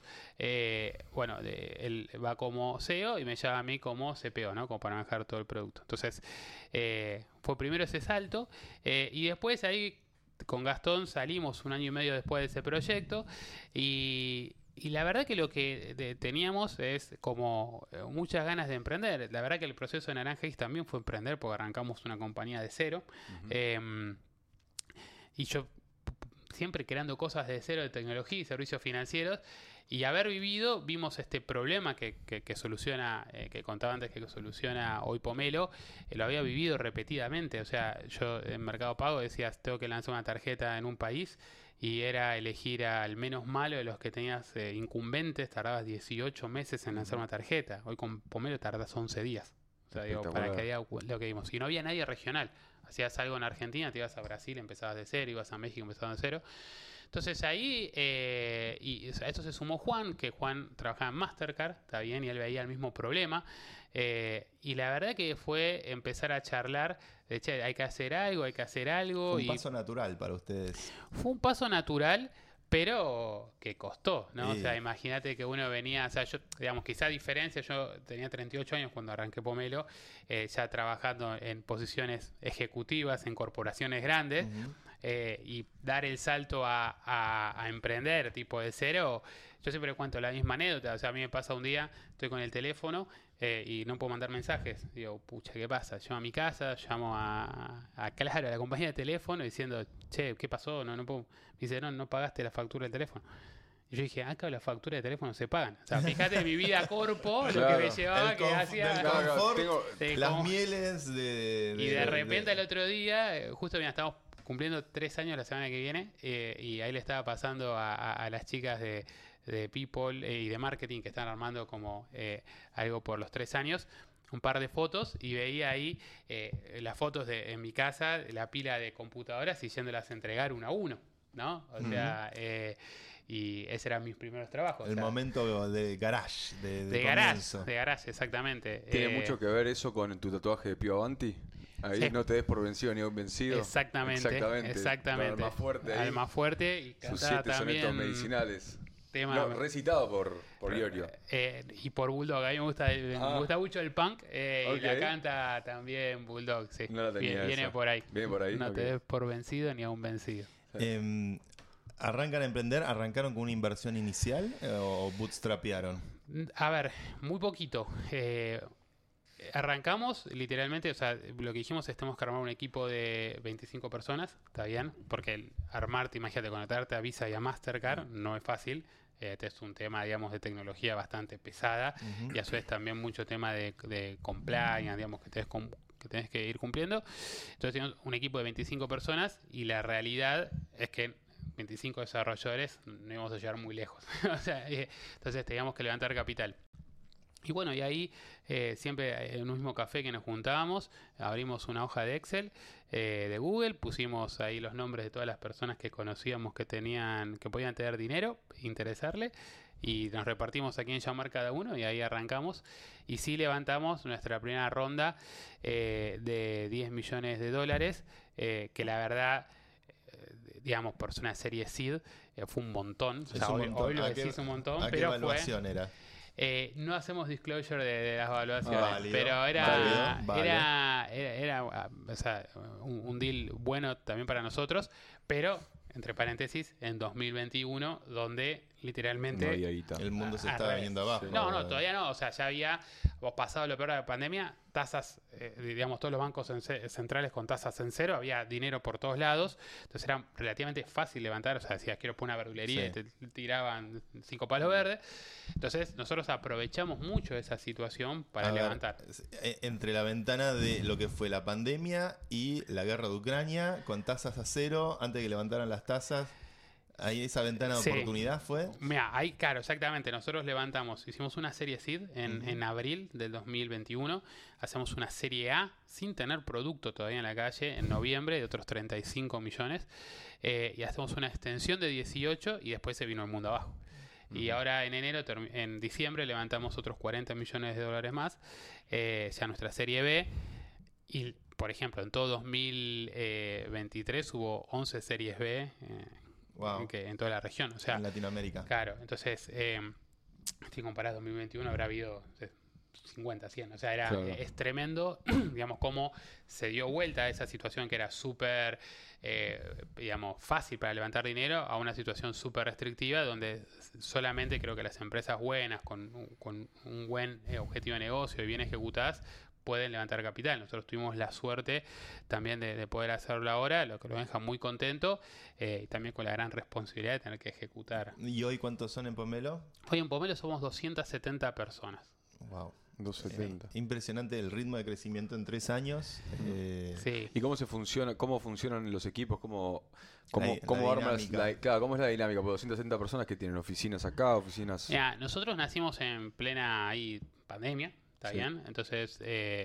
él va como CEO y me llama a mí como CPO, ¿no? Como para manejar todo el producto. Entonces, fue primero ese salto, y después ahí con Gastón salimos un año y medio después de ese proyecto y la verdad que lo que teníamos es como muchas ganas de emprender. La verdad que el proceso de Naranja X también fue emprender porque arrancamos una compañía de cero. Y yo siempre creando cosas de cero de tecnología y servicios financieros. Y haber vivido, vimos este problema que soluciona, que contaba antes que soluciona hoy Pomelo, lo había vivido repetidamente. O sea, yo en Mercado Pago decías, tengo que lanzar una tarjeta en un país y era elegir al menos malo de los que tenías incumbentes, tardabas 18 meses en lanzar una tarjeta. Hoy con Pomelo tardas 11 días. O sea, digo, para que haya lo que vimos. Y no había nadie regional. Hacías algo en Argentina, te ibas a Brasil, empezabas de cero, ibas a México, empezabas de cero. Entonces ahí, y a esto se sumó Juan, que Juan trabajaba en Mastercard, está bien, y él veía el mismo problema. Y la verdad que fue empezar a charlar, de che, hay que hacer algo, hay que hacer algo. Fue un paso natural para ustedes. Fue un paso natural, pero que costó, ¿no? Sí. O sea, imagínate que uno venía, o sea, yo, digamos, quizá diferencia, yo tenía 38 años cuando arranqué Pomelo, ya trabajando en posiciones ejecutivas en corporaciones grandes. Y dar el salto a emprender tipo de cero, yo siempre cuento la misma anécdota. O sea, a mí me pasa un día, estoy con el teléfono y no puedo mandar mensajes. Digo, pucha, ¿qué pasa? Llamo a mi casa, llamo a la compañía de teléfono diciendo, che, ¿qué pasó? No puedo. Me dice, no pagaste la factura del teléfono. Y yo dije, acá las facturas de teléfono se pagan. O sea, fíjate mi vida corpo, lo que me llevaba, que hacía... Del confort, Sí, las como- mieles de... Y de repente el otro día, justo mira, estamos cumpliendo 3 años la semana que viene, y ahí le estaba pasando a las chicas de People y de Marketing que están armando como algo por los 3 años, un par de fotos, y veía ahí las fotos en mi casa, la pila de computadoras y yéndolas a entregar uno a uno, ¿no? O sea, y ese eran mis primeros trabajos. El o sea, momento de garage, de comienzo. garage, exactamente. ¿Tiene mucho que ver eso con tu tatuaje de Pío Avanti? Ahí Sí. no te des por vencido ni un vencido. Exactamente. Con el más fuerte ahí. Al más fuerte y Sus cantaba 7 sonetos también medicinales. tema. No, recitado por Iorio. Y por Bulldog, a mí me gusta mucho el punk y la Ok. canta también Bulldog, sí. No la tenía Viene esa. por ahí. Viene por ahí, No ok. te des por vencido ni a un vencido. ¿Arrancan a emprender? ¿Arrancaron con una inversión inicial o bootstrapearon? A ver, muy poquito. Arrancamos, literalmente, o sea, lo que dijimos es tenemos que armar un equipo de 25 personas, ¿está bien? Porque armarte, imagínate, conectarte a Visa y a Mastercard no es fácil. Este es un tema, digamos, de tecnología bastante pesada y a su vez también mucho tema de compliance, digamos, que tenés que ir cumpliendo. Entonces tenemos un equipo de 25 personas y la realidad es que 25 desarrolladores no íbamos a llegar muy lejos. O sea, entonces teníamos que levantar capital. Y bueno, y ahí siempre en un mismo café que nos juntábamos, abrimos una hoja de Excel de Google, pusimos ahí los nombres de todas las personas que conocíamos que podían tener dinero, interesarle, y nos repartimos a quién llamar cada uno y ahí arrancamos. Y sí levantamos nuestra primera ronda de $10 millones, que la verdad, digamos, por una serie seed, fue un montón. O sea, hoy lo decís un montón, ¿A qué pero evaluación era? no hacemos disclosure de las evaluaciones, Válido, pero válido. era o sea, un deal bueno también para nosotros, pero entre paréntesis, en 2021, donde literalmente No había guita. El mundo se al estaba revés. viniendo abajo. No, todavía no. O sea, ya había pasado lo peor de la pandemia, tasas, digamos, todos los bancos centrales con tasas en cero, había dinero por todos lados, entonces era relativamente fácil levantar. O sea, decías, quiero poner una verdulería Sí. y te tiraban 5 palos verdes. Entonces, nosotros aprovechamos mucho esa situación para A ver, levantar. entre la ventana de lo que fue la pandemia y la guerra de Ucrania, con tasas a cero, antes de que levantaran las tasas, ahí esa ventana de Sí. oportunidad fue. Mira, ahí, claro, exactamente. Nosotros hicimos una serie seed en abril del 2021. Hacemos una serie A sin tener producto todavía en la calle en noviembre de otros 35 millones. Y hacemos una extensión de 18 y después se vino el mundo abajo. Y ahora en enero, en diciembre, levantamos otros $40 millones más, ya nuestra serie B. Y, por ejemplo, en todo 2023 hubo 11 series B Wow. en toda la región. O sea, En Latinoamérica. claro, entonces, si comparado 2021 habrá habido 50, 100. O sea, Claro. es tremendo, digamos, cómo se dio vuelta a esa situación que era súper, digamos, fácil para levantar dinero a una situación súper restrictiva donde solamente creo que las empresas buenas, con un buen objetivo de negocio y bien ejecutadas, pueden levantar capital. Nosotros tuvimos la suerte también de poder hacerlo ahora, lo que nos deja muy contento y también con la gran responsabilidad de tener que ejecutar. ¿Y hoy cuántos son en Pomelo? Hoy en Pomelo somos 270 personas. Wow. 270. Impresionante el ritmo de crecimiento en 3 años. Sí. ¿Y cómo funcionan los equipos? ¿Cómo La armas dinámica. claro, cómo es la dinámica? Porque 260 personas que tienen oficinas acá, oficinas. Mira, nosotros nacimos en plena pandemia, ¿está Sí. bien? Entonces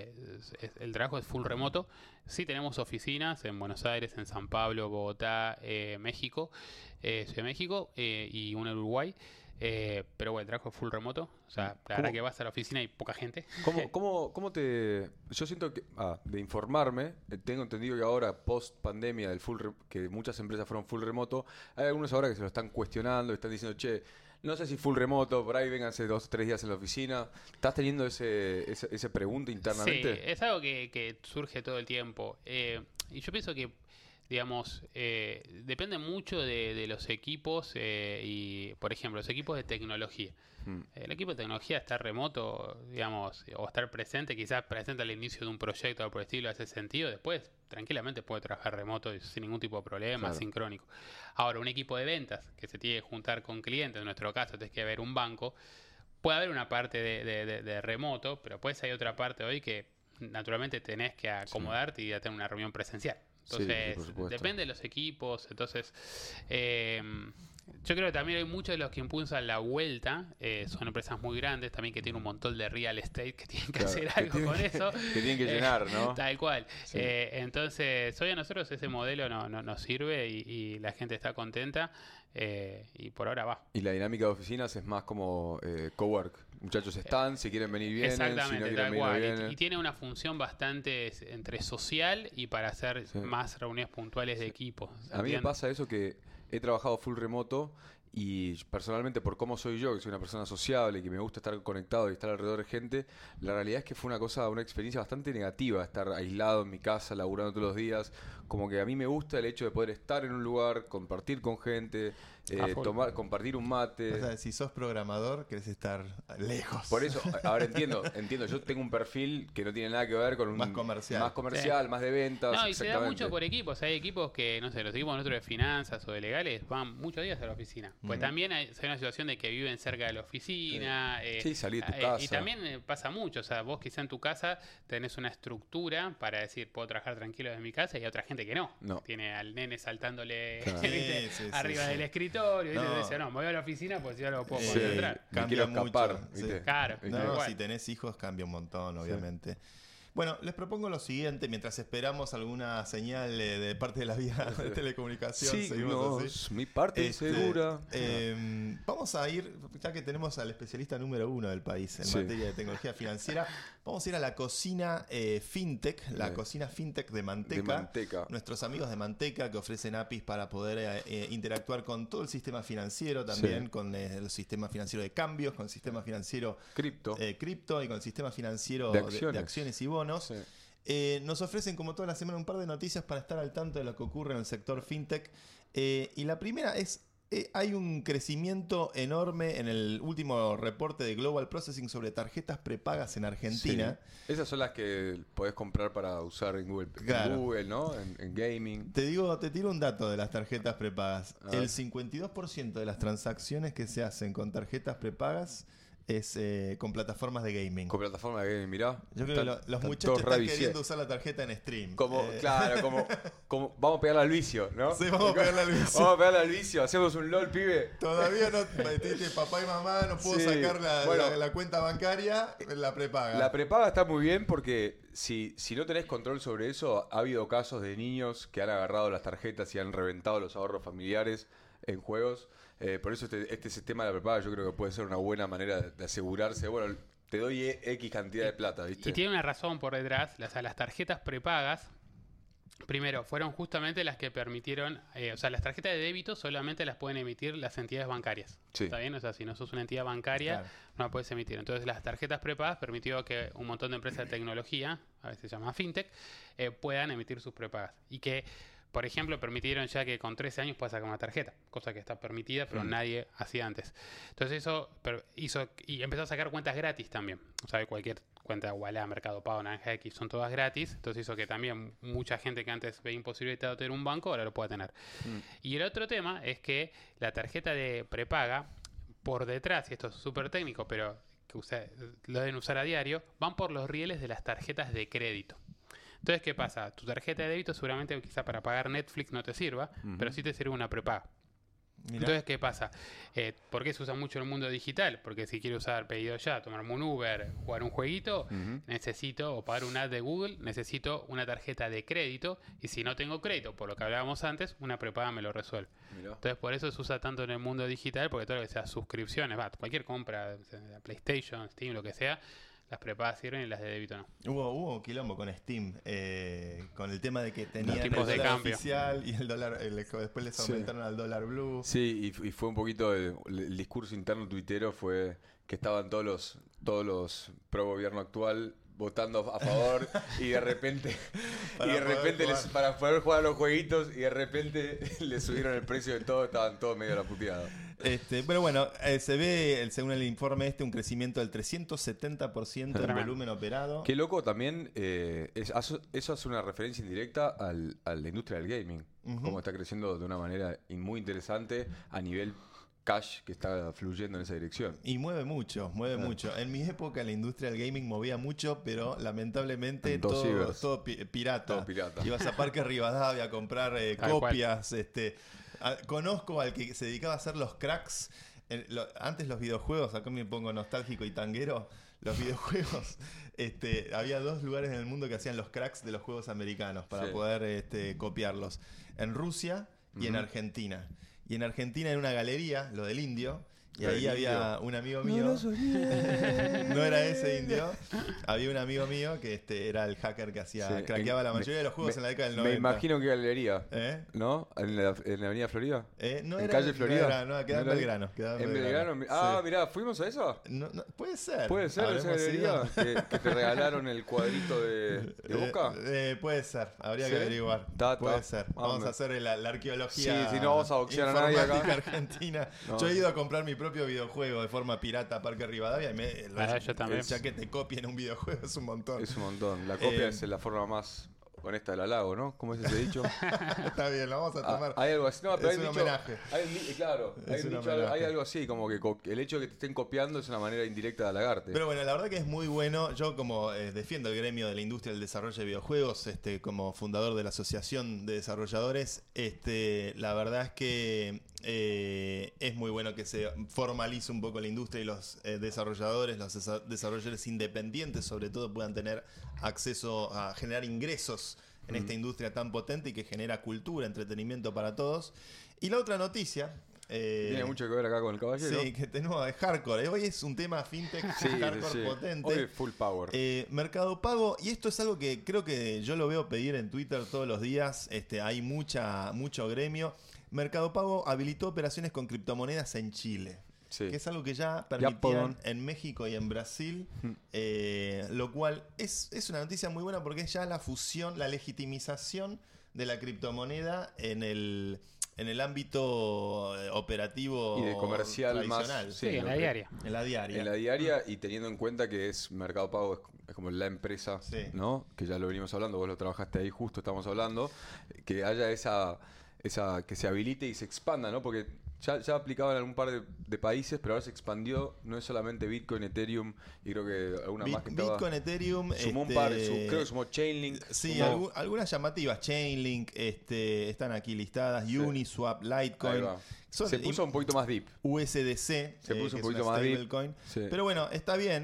el trabajo es full remoto. Sí tenemos oficinas en Buenos Aires, en San Pablo, Bogotá, México, Ciudad de México y una en Uruguay. Pero bueno, el trabajo es full remoto. O sea, la verdad que vas a la oficina y poca gente. ¿Cómo te...? Yo siento que, de informarme, tengo entendido que ahora, post pandemia, que muchas empresas fueron full remoto, hay algunos ahora que se lo están cuestionando, están diciendo, che, no sé si full remoto, por ahí vénganse 2 o 3 días en la oficina. ¿Estás teniendo ese pregunta internamente? Sí, es algo que surge todo el tiempo. Y yo pienso que, digamos, depende mucho de los equipos y, por ejemplo, los equipos de tecnología. El equipo de tecnología estar remoto, digamos, o estar presente, quizás presente al inicio de un proyecto o por el estilo, hace sentido. Después, tranquilamente puede trabajar remoto y sin ningún tipo de problema, Claro. sincrónico. Ahora, un equipo de ventas que se tiene que juntar con clientes, en nuestro caso, tienes que ver un banco, puede haber una parte de remoto, pero pues hay otra parte hoy que naturalmente tenés que acomodarte y a tener una reunión presencial. Sí, Entonces, por supuesto. depende de los equipos. Entonces, yo creo que también hay muchos de los que impulsan la vuelta. Son empresas muy grandes también que tienen un montón de real estate que tienen que Claro, hacer que algo tienen con eso. que tienen que llenar, ¿no? Tal cual. Sí. Entonces, hoy a nosotros ese modelo no nos sirve y la gente está contenta y por ahora va. Y la dinámica de oficinas es más como cowork. Muchachos están, si quieren venir vienen, si no Exactamente, quieren tal venir no cual. vienen. Y tiene una función bastante entre social y para hacer Sí. más reuniones puntuales de equipo. A mí me pasa eso que he trabajado full remoto Y personalmente, por cómo soy yo, que soy una persona sociable, que me gusta estar conectado y estar alrededor de gente, la realidad es que fue una experiencia bastante negativa estar aislado en mi casa, laburando todos los días. Como que a mí me gusta el hecho de poder estar en un lugar, compartir con gente, compartir un mate. O sea, si sos programador, querés estar lejos. Por eso, ahora entiendo. Yo tengo un perfil que no tiene nada que ver con un... Más comercial. Más más de ventas. No, y se da exactamente. mucho por equipos. Hay equipos que, no sé, los equipos nosotros de finanzas o de legales van muchos días a la oficina. Pues también hay una situación de que viven cerca de la oficina. Sí, salí de tu casa. Y también pasa mucho. O sea, vos quizá en tu casa tenés una estructura para decir, puedo trabajar tranquilo desde mi casa, y hay otra gente que no. Tiene al nene saltándole Claro. ¿viste? arriba del escritorio. ¿viste? Entonces dice, no, me voy a la oficina, pues ya lo puedo Sí. concentrar. Me Cambia quiero escapar, mucho. ¿viste? Claro. ¿Viste? No, Igual. si tenés hijos cambia un montón, obviamente. Bueno, les propongo lo siguiente, mientras esperamos alguna señal de parte de la vía de telecomunicación. Seguimos así. mi parte segura. Vamos a ir, ya que tenemos al especialista número 1 del país en materia de tecnología financiera, vamos a ir a la cocina fintech, la cocina fintech de Manteca. Nuestros amigos de Manteca, que ofrecen APIs para poder interactuar con todo el sistema financiero, también con el sistema financiero de cambios, con el sistema financiero cripto y con el sistema financiero de acciones y bonos. Nos ofrecen, como toda la semana, un par de noticias para estar al tanto de lo que ocurre en el sector fintech. Y la primera es, hay un crecimiento enorme en el último reporte de Global Processing sobre tarjetas prepagas en Argentina. Sí. Esas son las que podés comprar para usar en Google, Claro. en Google, ¿no? En gaming. Te tiro un dato de las tarjetas prepagas. El 52% de las transacciones que se hacen con tarjetas prepagas es con plataformas de gaming. Con plataforma de gaming, mirá. Yo creo que los muchachos están queriendo usar la tarjeta en stream. Claro, como vamos a pegarle al vicio, ¿no? Sí, vamos a pegarle al vicio. Vamos a pegarle al vicio, hacemos un LOL, pibe. Todavía no, papá y mamá no puedo sacar la cuenta bancaria, la prepaga. La prepaga está muy bien porque si no tenés control sobre eso, ha habido casos de niños que han agarrado las tarjetas y han reventado los ahorros familiares en juegos. Por eso este sistema de la prepaga yo creo que puede ser una buena manera de asegurarse. Bueno, te doy X cantidad de plata, ¿viste? Y tiene una razón por detrás. Las tarjetas prepagas, primero, fueron justamente las que permitieron... o sea, las tarjetas de débito solamente las pueden emitir las entidades bancarias. Sí. ¿Está bien? O sea, si no sos una entidad bancaria, no la puedes emitir. Entonces, las tarjetas prepagas permitió que un montón de empresas de tecnología, a veces se llama fintech, puedan emitir sus prepagas. Y que... Por ejemplo, permitieron ya que con 13 años puedas sacar una tarjeta, cosa que está permitida, pero nadie hacía antes. Entonces eso hizo, y empezó a sacar cuentas gratis también. O sea, cualquier cuenta Wallah, Mercado Pago, Naranja X, son todas gratis. Entonces hizo que también mucha gente que antes veía imposibilitado tener un banco, ahora lo pueda tener. Y el otro tema es que la tarjeta de prepaga, por detrás, y esto es súper técnico, pero que lo deben usar a diario, van por los rieles de las tarjetas de crédito. Entonces, ¿qué pasa? Tu tarjeta de débito seguramente quizá para pagar Netflix no te sirva, pero sí te sirve una prepaga. Mirá. Entonces, ¿qué pasa? ¿Por qué se usa mucho en el mundo digital? Porque si quiero usar pedido ya, tomarme un Uber, jugar un jueguito, necesito, o pagar un ad de Google, necesito una tarjeta de crédito. Y si no tengo crédito, por lo que hablábamos antes, una prepaga me lo resuelve. Mirá. Entonces, por eso se usa tanto en el mundo digital, porque todo lo que sea suscripciones, cualquier compra, PlayStation, Steam, lo que sea, las prepagas sirven y las de débito no. Hubo quilombo con Steam, con el tema de que tenían el tipos de dólar cambio oficial y el dólar, después les aumentaron al dólar blue. Sí, y fue un poquito el discurso interno tuitero fue que estaban todos los pro gobierno actual votando a favor y de repente para poder jugar a los jueguitos y de repente le subieron el precio de todo, estaban todos medio a la puteada. Pero bueno, se ve, según el informe un crecimiento del 370% del volumen operado. Qué loco también, eso hace una referencia indirecta a la industria del gaming, cómo está creciendo de una manera muy interesante a nivel cash que está fluyendo en esa dirección. Y mueve mucho. En mi época la industria del gaming movía mucho, pero lamentablemente todo pirata. Ibas a Parque Rivadavia a comprar copias. Conozco al que se dedicaba a hacer los cracks. Antes los videojuegos, acá me pongo nostálgico y tanguero. Los videojuegos, había 2 lugares en el mundo que hacían los cracks de los juegos americanos para poder copiarlos. En Rusia y en Argentina. Y en Argentina era una galería, lo del Indio, Y ahí había un amigo mío. No era ese indio. Había un amigo mío que era el hacker que craqueaba la mayoría de los juegos en la década del 90. Me imagino que galería. ¿Eh? ¿No? ¿En la Avenida Florida? No ¿En era calle Florida? No, quedaba en Belgrano. ¿En Belgrano? Ah, Sí. mirá, ¿fuimos a esa? No, puede ser. ¿Puede ser esa ¿Habremos galería? ido? Que te regalaron el cuadrito de Boca. Puede ser, habría ¿Sí? que averiguar. Puede ser. Vamos a hacer la arqueología. Sí, si no vamos a boxear a nadie acá. informática argentina. No. Yo he ido a comprar mi propio videojuego de forma pirata a Parque Rivadavia y yo también. ya que te copien un videojuego es un montón. Es un montón. La copia es la forma más honesta del halago, ¿no? ¿Cómo es ese dicho? Está bien, lo vamos a tomar. Hay algo así. No, pero Es hay un dicho, homenaje. Claro, Es un hay homenaje. algo así, como que el hecho de que te estén copiando es una manera indirecta de halagarte. Pero bueno, la verdad que es muy bueno. Yo como defiendo el gremio de la industria del desarrollo de videojuegos, como fundador de la Asociación de Desarrolladores, la verdad es que es muy bueno que se formalice un poco la industria y los desarrolladores, los desarrolladores independientes sobre todo puedan tener acceso a generar ingresos en esta industria tan potente y que genera cultura, entretenimiento para todos. Y la otra noticia... Tiene mucho que ver acá con el caballero. Sí, que tenemos de hardcore. Hoy es un tema fintech hardcore potente. Hoy full power. Mercado Pago, y esto es algo que creo que yo lo veo pedir en Twitter todos los días. Hay mucho gremio. Mercado Pago habilitó operaciones con criptomonedas en Chile. Sí. Que es algo que ya permitían en México y en Brasil, lo cual es una noticia muy buena porque es ya la fusión, la legitimización de la criptomoneda en el ámbito operativo Y de comercial tradicional. más. Sí, en la diaria. En la diaria. En la diaria y teniendo en cuenta que es Mercado Pago, es como la empresa, Sí. ¿no? Que ya lo venimos hablando, vos lo trabajaste ahí, justo estamos hablando, que haya esa que se habilite y se expanda, ¿no? Porque ya aplicaban en un par de países, pero ahora se expandió, no es solamente Bitcoin, Ethereum, y creo que alguna más que estaba... Bitcoin, Ethereum, Sumó un par, creo que sumó Chainlink. Sí, sumó- algunas llamativas. Chainlink, están aquí listadas. Sí. Uniswap, Ahí Litecoin. va. Son- Se puso un poquito más deep. USDC, Se puso que un poquito es una más deep. stablecoin. Sí. Pero bueno, está bien.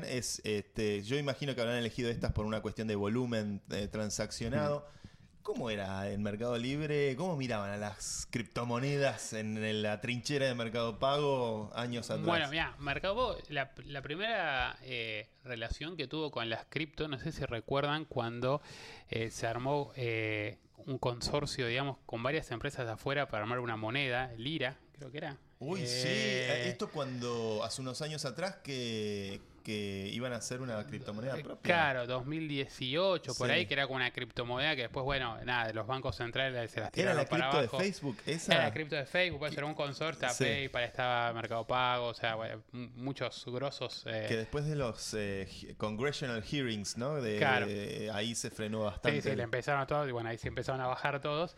Yo imagino que habrán elegido estas por una cuestión de volumen transaccionado. ¿Cómo era en Mercado Libre? ¿Cómo miraban a las criptomonedas en la trinchera de Mercado Pago años atrás? Bueno, mira, Mercado Pago, la primera relación que tuvo con las cripto, no sé si recuerdan cuando se armó un consorcio, digamos, con varias empresas de afuera para armar una moneda, Lira, creo que era. Uy, sí. Esto cuando hace unos años atrás que iban a hacer una criptomoneda propia. Claro, 2018, por Sí. ahí, que era como una criptomoneda que después, bueno, nada, los bancos centrales se las ¿Era tiraron la para cripto abajo. de Facebook? ¿Esa? Era la cripto de Facebook, pues era un consorcio, Sí. PayPal, estaba Mercado Pago, o sea, bueno, muchos grosos. Que después de los congressional hearings, ¿no? Claro. Ahí se frenó bastante. Sí, le empezaron a todos, y bueno, ahí se empezaron a bajar todos.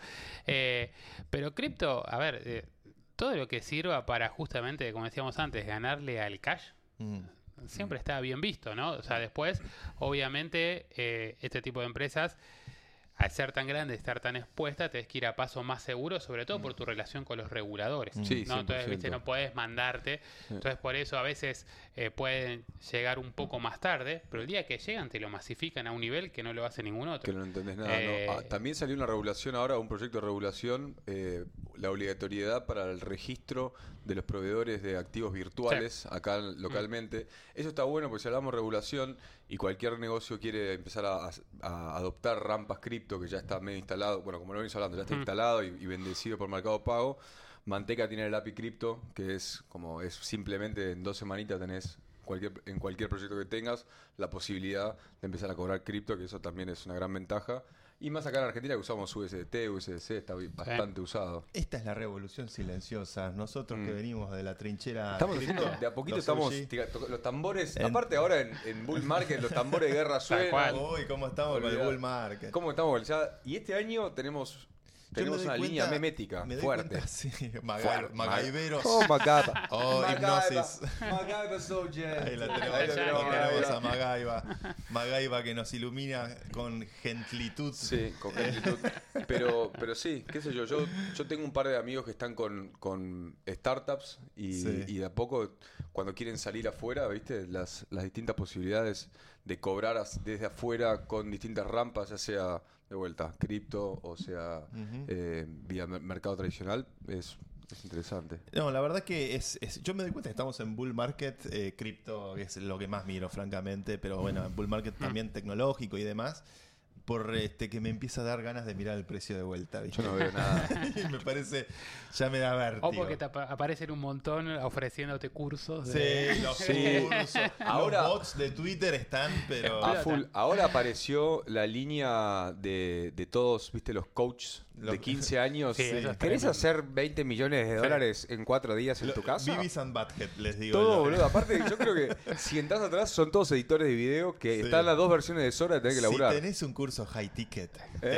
Pero cripto, a ver, todo lo que sirva para justamente, como decíamos antes, ganarle al cash, Mm. siempre está bien visto, ¿no? O sea, después, obviamente, este tipo de empresas, al ser tan grande, estar tan expuesta, tenés que ir a paso más seguro, sobre todo por tu relación con los reguladores. Sí, ¿no? Entonces, 100%. viste, no puedes mandarte. Entonces, por eso a veces pueden llegar un poco más tarde, pero el día que llegan te lo masifican a un nivel que no lo hace ningún otro. Que no entendés nada. ¿No? También salió una regulación ahora, un proyecto de regulación, la obligatoriedad para el registro de los proveedores de activos virtuales acá localmente. Eso está bueno porque si hablamos de regulación y cualquier negocio quiere empezar a adoptar rampas cripto, que ya está medio instalado, bueno, como lo venimos hablando, ya está instalado y bendecido por Mercado Pago. Manteca tiene el API cripto, que es simplemente en 2 semanitas tenés en cualquier proyecto que tengas la posibilidad de empezar a cobrar cripto, que eso también es una gran ventaja. Y más acá en Argentina que usamos USDT, USDC, está bastante usado. Esta es la revolución silenciosa. Nosotros que venimos de la trinchera. Estamos cripto, haciendo, de a poquito los estamos, OG. los tambores, aparte ahora en Bull Market, los tambores de guerra suenan. cual. Uy, ¿cómo estamos con el Olvidá. bull market? ¿Cómo estamos? Y este año tenemos Yo me doy una línea cuenta- memética me doy fuerte. cuenta, sí, Fuerte. Magaiveros. Oh, Macaba. Oh, hipnosis. Macaba Soldier. Ahí la Ahí tenemos, está, lo mira, tenemos a Magaiva. Magaiva que nos ilumina con gentilitud. Sí, con gratitud. Pero sí, qué sé yo. Yo tengo un par de amigos que están con startups Sí. y de a poco, cuando quieren salir afuera, ¿viste? Las distintas posibilidades de cobrar desde afuera con distintas rampas, ya sea de vuelta cripto o sea vía mercado tradicional, es Es interesante. No, la verdad que yo me doy cuenta que estamos en bull market, cripto es lo que más miro, francamente, pero bueno, bull market también tecnológico y demás, por que me empieza a dar ganas de mirar el precio de vuelta, ¿viste? Yo no veo nada. Y me parece, ya me da vértigo. O porque te aparecen un montón ofreciéndote cursos. Sí, los cursos, Ahora- los bots de Twitter están, pero... A full. Ahora apareció la línea de todos, viste, los coaches de Los- 15 años. Sí, eso es ¿Querés tremendo. hacer 20 millones de dólares en 4 días en tu casa? Beavis and Butthead, les digo. Todo, yo. boludo. Aparte, yo creo que si entras atrás son todos editores de video que Sí. están las dos versiones de Sora de tener que laburar. Si tenés un curso high ticket,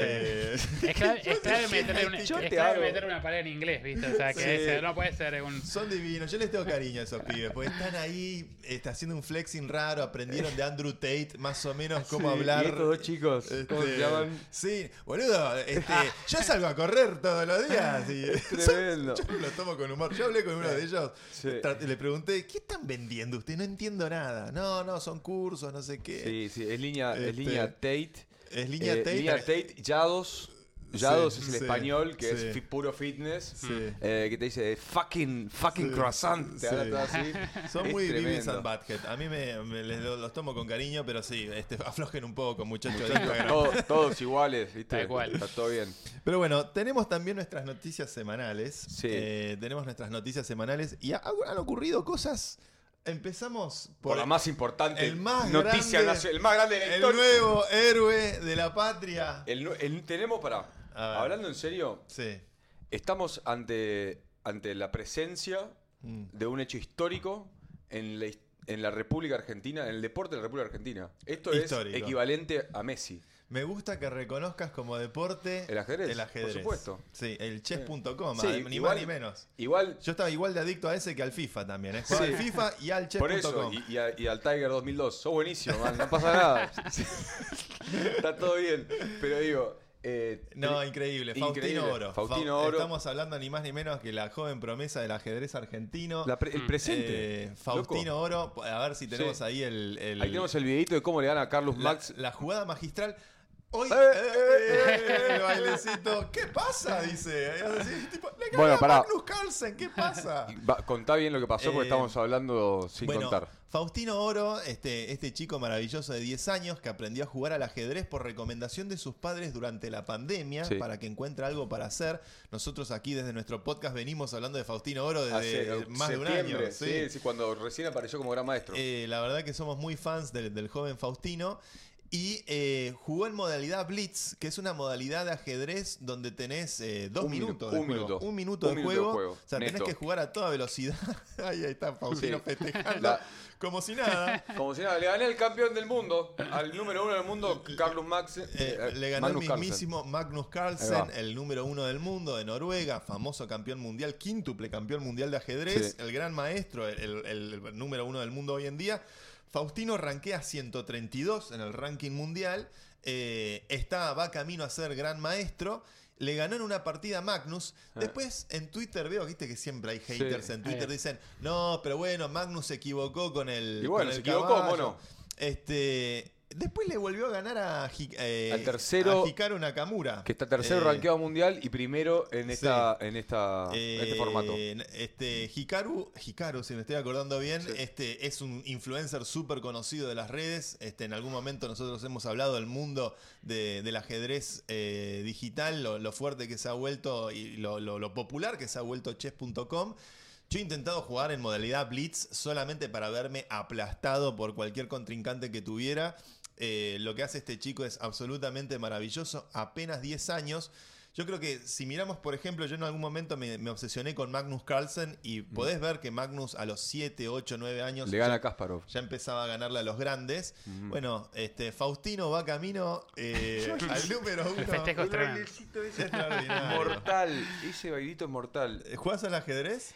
Es clave meterle una, Yo es te clave hago. meterle una palabra en inglés, ¿viste? O sea, que Sí. ese no puede ser un... son divinos. Yo les tengo cariño a esos pibes, porque están ahí haciendo un flexing raro, aprendieron de Andrew Tate más o menos cómo Sí, hablar. y estos dos chicos, ¿cómo se llaman? Sí, boludo, yo salgo a correr todos los días. Y, Tremendo. yo lo tomo con humor. Yo hablé con uno de ellos, Sí. le pregunté, ¿qué están vendiendo ustedes? No entiendo nada. No, son cursos, no sé qué. Sí, sí, es línea Este, línea Tate. Es línea Tate. Línea Tate, Yados. Yados es el sí, español, que sí. es puro fitness. Sí. Que te dice fucking Sí, croissant. Te habla sí. todo así. Son Es muy Beavis tremendo. and Butthead. A mí los tomo con cariño, pero sí, aflojen un poco, muchachos de Muchachos, Instagram. todos iguales, ¿viste? Tal cual. Está todo bien. Pero bueno, tenemos también nuestras noticias semanales. Sí. Tenemos nuestras noticias semanales y han ocurrido cosas. Empezamos Por la más importante el más noticia grande, nacional, el más grande de la el historia. nuevo héroe de la patria. Tenemos para. A ver. Hablando en serio, Sí. estamos ante la presencia Mm. de un hecho histórico en la República Argentina, en el deporte de la República Argentina. Esto Histórico. es equivalente a Messi. Me gusta que reconozcas como deporte El ajedrez, el ajedrez. por supuesto. Sí, el chess.com, Sí, ni igual- más ni menos. Igual, Yo estaba igual de adicto a ese que al FIFA también. Jugaba Sí. al FIFA y al por eso, chess.com. y al Tiger 2002. Sos buenísimo, man, no pasa nada. Está todo bien. Pero digo... No, increíble. Increíble. Faustino Oro. Faustino Oro. Estamos hablando ni más ni menos que la joven promesa del ajedrez argentino. el presente. Faustino Oro. A ver si tenemos Sí. ahí el Ahí tenemos el videito de cómo le gana a Carlos Max. la jugada magistral. Hoy, Eh. el bailecito. ¿Qué pasa? Dice. Así, tipo, le gana Bueno, a pará. Magnus Carlsen. ¿Qué pasa? Contá bien lo que pasó porque estamos hablando sin Bueno, contar. Faustino Oro, este chico maravilloso de 10 años que aprendió a jugar al ajedrez por recomendación de sus padres durante la pandemia Sí. para que encuentre algo para hacer. Nosotros aquí desde nuestro podcast venimos hablando de Faustino Oro desde Hace más de un septiembre, año. sí, cuando recién apareció como gran maestro. La verdad que somos muy fans del joven Faustino. Y jugó en modalidad Blitz, que es una modalidad de ajedrez donde tenés 2 Un minutos minuto, de un juego. minuto. Un minuto Un de minuto de juego. juego, O sea, tenés neto. que jugar a toda velocidad. Ahí está Faustino Sí. festejando La- como si nada. Como si nada, le gané al campeón del mundo, al número 1 del mundo, Carlos Max. Le ganó Magnus el Carlsen. mismísimo Magnus Ahí Carlsen, va. el número 1 del mundo de Noruega, famoso campeón mundial, quíntuple campeón mundial de ajedrez, Sí. el gran maestro, el número 1 del mundo hoy en día. Faustino rankea 132 en el ranking mundial, va camino a ser gran maestro. Le ganó en una partida a Magnus. Después en Twitter veo, viste que siempre hay haters Sí. en Twitter, dicen, no, pero bueno, Magnus se equivocó con el Y bueno, con se el equivocó, caballo". mono. Después le volvió a ganar Al tercero, a Hikaru Nakamura. Que está tercero rankeado mundial y primero en sí. este formato. Hikaru, si me estoy acordando bien, Sí. es un influencer súper conocido de las redes. En algún momento nosotros hemos hablado del mundo del ajedrez digital, lo fuerte que se ha vuelto y lo popular que se ha vuelto chess.com. Yo he intentado jugar en modalidad Blitz solamente para verme aplastado por cualquier contrincante que tuviera. Lo que hace este chico es absolutamente maravilloso. Apenas 10 años. Yo creo que si miramos, por ejemplo, yo en algún momento me obsesioné con Magnus Carlsen y podés ver que Magnus a los 7, 8, 9 años Le gana a Kasparov. ya empezaba a ganarle a los grandes. Bueno, Faustino va camino al número 1. El festejo es tremendo. extraordinario. Mortal. Ese bailito es mortal. ¿Jugás al ajedrez?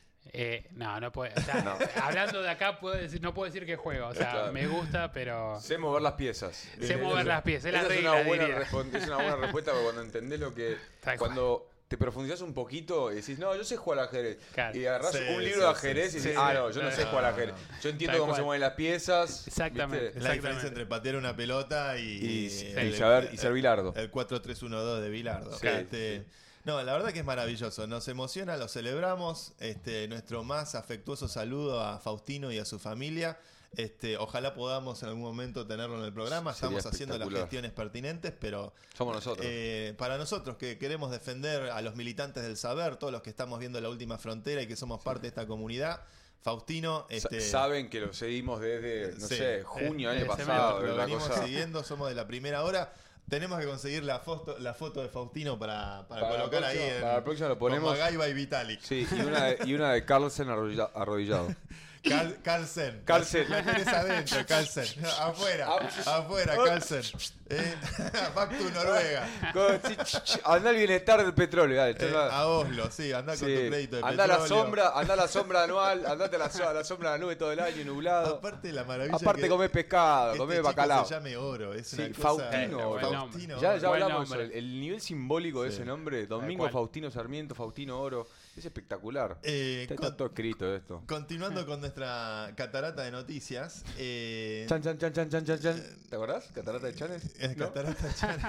No puedo. O sea, hablando de acá, no puedo decir que juego. O sea, Claro. me gusta, pero Sé mover las piezas. sé mover las piezas. Es la Esa regla, es una diría. es una buena respuesta porque cuando entendés lo que... Tal Cuando te profundizás un poquito y decís, no, yo sé jugar al ajedrez. Claro. Y agarrás Sí, un libro sí, de ajedrez sí, y dices, sí, no, yo no sé jugar al ajedrez. Yo entiendo Tal cómo se cual. mueven las piezas. Exactamente. ¿viste? Es la diferencia entre patear una pelota y Y ser bilardo. el 4-3-1-2 de bilardo. Sí, No, la verdad que es maravilloso. Nos emociona, lo celebramos. Nuestro más afectuoso saludo a Faustino y a su familia. Ojalá podamos en algún momento tenerlo en el programa. Sería Estamos haciendo las espectacular. gestiones pertinentes, pero Somos nosotros. para nosotros que queremos defender a los militantes del saber, todos los que estamos viendo La Última Frontera y que somos parte de esta comunidad, Faustino, Saben que lo seguimos desde, no Sí. sé, junio del año ese pasado. lo una venimos cosa. siguiendo, somos de la primera hora. Tenemos que conseguir la foto de Faustino para Para la colocar ahí. próxima- para la próxima lo ponemos. Con Magaiva y Vitalik. Sí, y una de Carlsen arrodillado. Carlsen. Carlsen. La tenés adentro, Carlsen. Afuera, Carlsen. Back to Noruega. Anda el bienestar del petróleo, dale. A Oslo, sí, andá con tu crédito de Anda a la petróleo. sombra, anda a la sombra anual, andate a la sombra de la nube todo el año, nublado. Aparte la maravilla Aparte que comés pescado, este comés chico bacalao. se llame Oro, es Sí, una cosa... Faustino, buen nombre. Faustino Ya Oro. Buen hablamos de nombre. eso, el nivel simbólico de Sí. ese nombre, Domingo cual. Faustino Sarmiento, Faustino Oro, es espectacular. Con- Está todo escrito esto. Continuando con nuestra catarata de noticias, Chan, chan, chan, chan, chan, chan, chan. ¿Te acordás? ¿Catarata de Chanes? ¿No? catarata Chanes.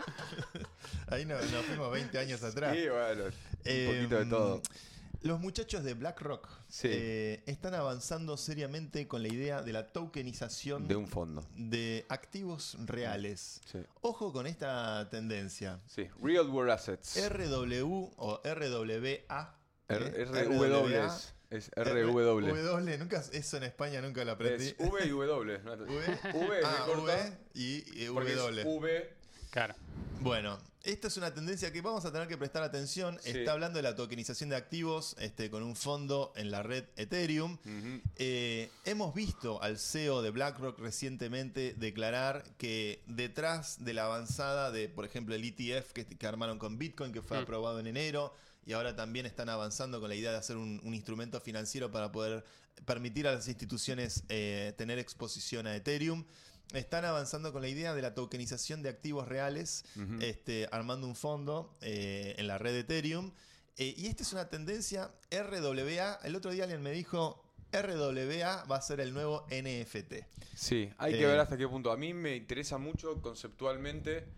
Ahí nos fuimos 20 años atrás. Sí, bueno, un poquito de todo. Los muchachos de BlackRock Sí. están avanzando seriamente con la idea de la tokenización De un fondo. de activos reales. Sí. Ojo con esta tendencia. Sí, Real World Assets. RW o RWA. RW es RW. W, nunca, eso en España nunca lo aprendí. Es V y W. ¿no? V Ah, me corta, V y porque es W. V. Claro. Bueno, esta es una tendencia que vamos a tener que prestar atención. Sí. Está hablando de la tokenización de activos con un fondo en la red Ethereum. Ujú. Hemos visto al CEO de BlackRock recientemente declarar que detrás de la avanzada de, por ejemplo, el ETF que armaron con Bitcoin, que fue aprobado en enero, y ahora también están avanzando con la idea de hacer un instrumento financiero para poder permitir a las instituciones tener exposición a Ethereum. Están avanzando con la idea de la tokenización de activos reales, Ujú. armando un fondo en la red Ethereum. Y esta es una tendencia RWA. El otro día alguien me dijo, RWA va a ser el nuevo NFT. Sí, hay que ver hasta qué punto. A mí me interesa mucho conceptualmente.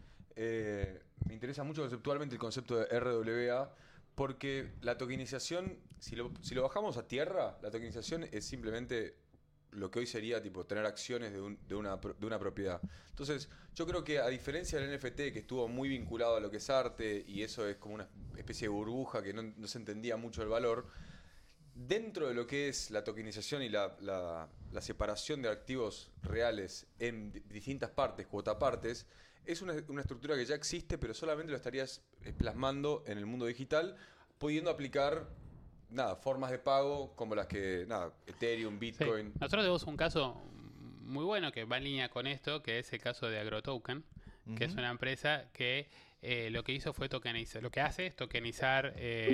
Me interesa mucho conceptualmente el concepto de RWA. Porque la tokenización, si lo bajamos a tierra, la tokenización es simplemente lo que hoy sería tipo tener acciones de una propiedad. Entonces, yo creo que a diferencia del NFT, que estuvo muy vinculado a lo que es arte, y eso es como una especie de burbuja que no se entendía mucho el valor, dentro de lo que es la tokenización y la separación de activos reales en distintas partes, cuotapartes, es una estructura que ya existe, pero solamente lo estarías plasmando en el mundo digital, pudiendo aplicar formas de pago como las que Ethereum, Sí. Bitcoin. Nosotros tenemos un caso muy bueno que va en línea con esto, que es el caso de AgroToken, que es una empresa que lo que hizo fue tokenizar. Lo que hace es tokenizar.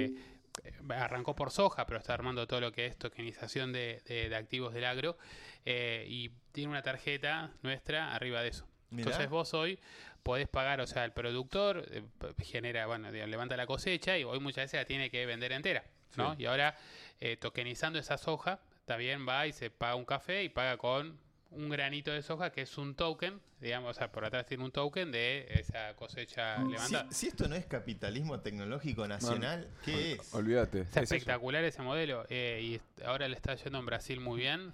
Arrancó por soja, pero está armando todo lo que es tokenización de activos del agro. Y tiene una tarjeta nuestra arriba de eso. Mirá. Entonces vos hoy podés pagar, o sea, el productor genera, bueno, levanta la cosecha y hoy muchas veces la tiene que vender entera, ¿no? Sí. Y ahora tokenizando esa soja, también va y se paga un café y paga con un granito de soja que es un token, digamos, o sea, por atrás tiene un token de esa cosecha levantada. Si esto no es capitalismo tecnológico nacional, ¿qué es? Olvídate. Es Es eso. espectacular ese modelo y ahora le está yendo en Brasil muy bien.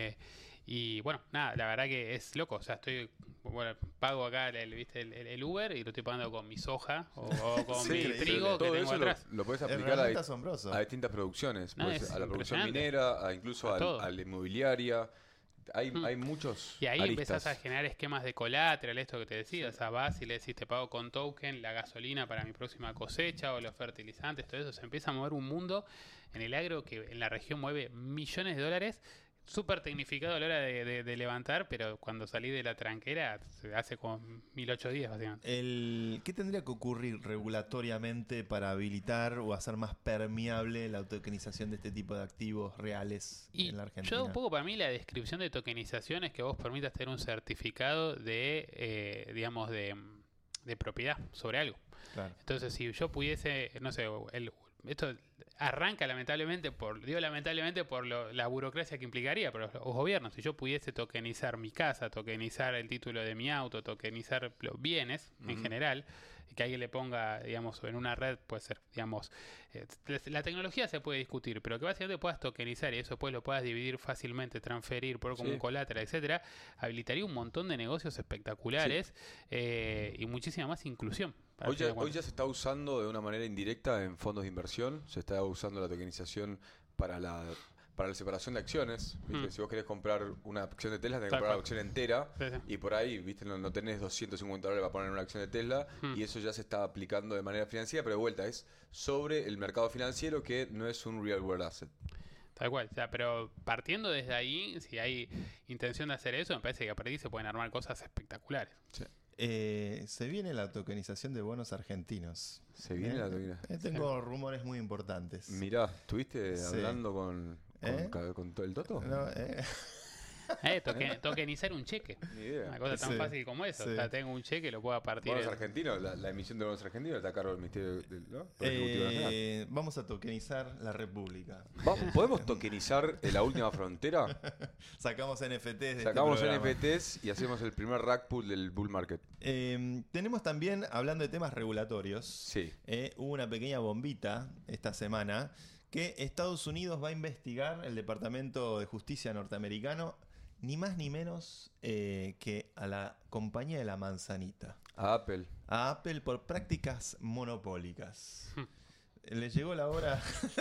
Y bueno, nada, la verdad que es loco. O sea, pago acá el Uber y lo estoy pagando con mi soja o con Sí, mi increíble. trigo que Todo tengo eso atrás. lo puedes Es aplicar realmente asombroso. a distintas producciones. No, Puede es ser a la producción impresionante. minera, incluso A todo. a la inmobiliaria. Hay muchos Y ahí aristas. empezás a generar esquemas de colateral, esto que te decía. O sea, vas y le decís, te pago con token la gasolina para mi próxima cosecha o los fertilizantes, todo eso. Se empieza a mover un mundo en el agro que en la región mueve millones de dólares. Súper tecnificado a la hora de levantar, pero cuando salís de la tranquera se hace con 1008 días, básicamente. ¿Qué tendría que ocurrir regulatoriamente para habilitar o hacer más permeable la tokenización de este tipo de activos reales Y en la Argentina? yo un poco para mí la descripción de tokenización es que vos permitas tener un certificado de, digamos, de propiedad sobre algo. Claro. Entonces, si yo pudiese, no sé, esto arranca lamentablemente por la burocracia que implicaría para los gobiernos. Si yo pudiese tokenizar mi casa, tokenizar el título de mi auto, tokenizar los bienes en general, que alguien le ponga, digamos, en una red, puede ser, digamos, la tecnología se puede discutir, pero que básicamente puedas tokenizar y eso después lo puedas dividir fácilmente, transferir, poner como un colateral, etcétera, habilitaría un montón de negocios espectaculares y muchísima más inclusión. Hoy ya se está usando de una manera indirecta en fondos de inversión, se está usando la tokenización para la separación de acciones. ¿Viste? Si vos querés comprar una acción de Tesla, tenés que comprar la acción entera. Sí, sí. Y por ahí, ¿viste? No tenés $250 para poner en una acción de Tesla. Y eso ya se está aplicando de manera financiera, pero de vuelta es sobre el mercado financiero, que no es un real world asset. Tal cual, o sea, pero partiendo desde ahí, si hay intención de hacer eso, me parece que a partir de ahí se pueden armar cosas espectaculares. Sí. Se viene la tokenización de bonos argentinos. Se viene la tokenización. Tengo rumores muy importantes. Mirá, ¿estuviste Sí. hablando con todo el Toto? No, Tokenizar un cheque. Ni idea. Una cosa tan Sí, fácil como eso. sí. O sea, tengo un cheque, lo puedo partir. Bonos argentinos, la emisión de bonos argentinos está a cargo del Ministerio ¿no? Ejecutivo Nacional. vamos a tokenizar la República. ¿Podemos tokenizar La Última Frontera? Sacamos NFTs de Sacamos este programa. NFTs y hacemos el primer rack pool del bull market. Tenemos también, hablando de temas regulatorios, Sí. hubo una pequeña bombita esta semana que Estados Unidos va a investigar, el Departamento de Justicia norteamericano, ni más ni menos que a la compañía de la manzanita, A Apple. a Apple, por prácticas monopólicas. Le llegó la hora.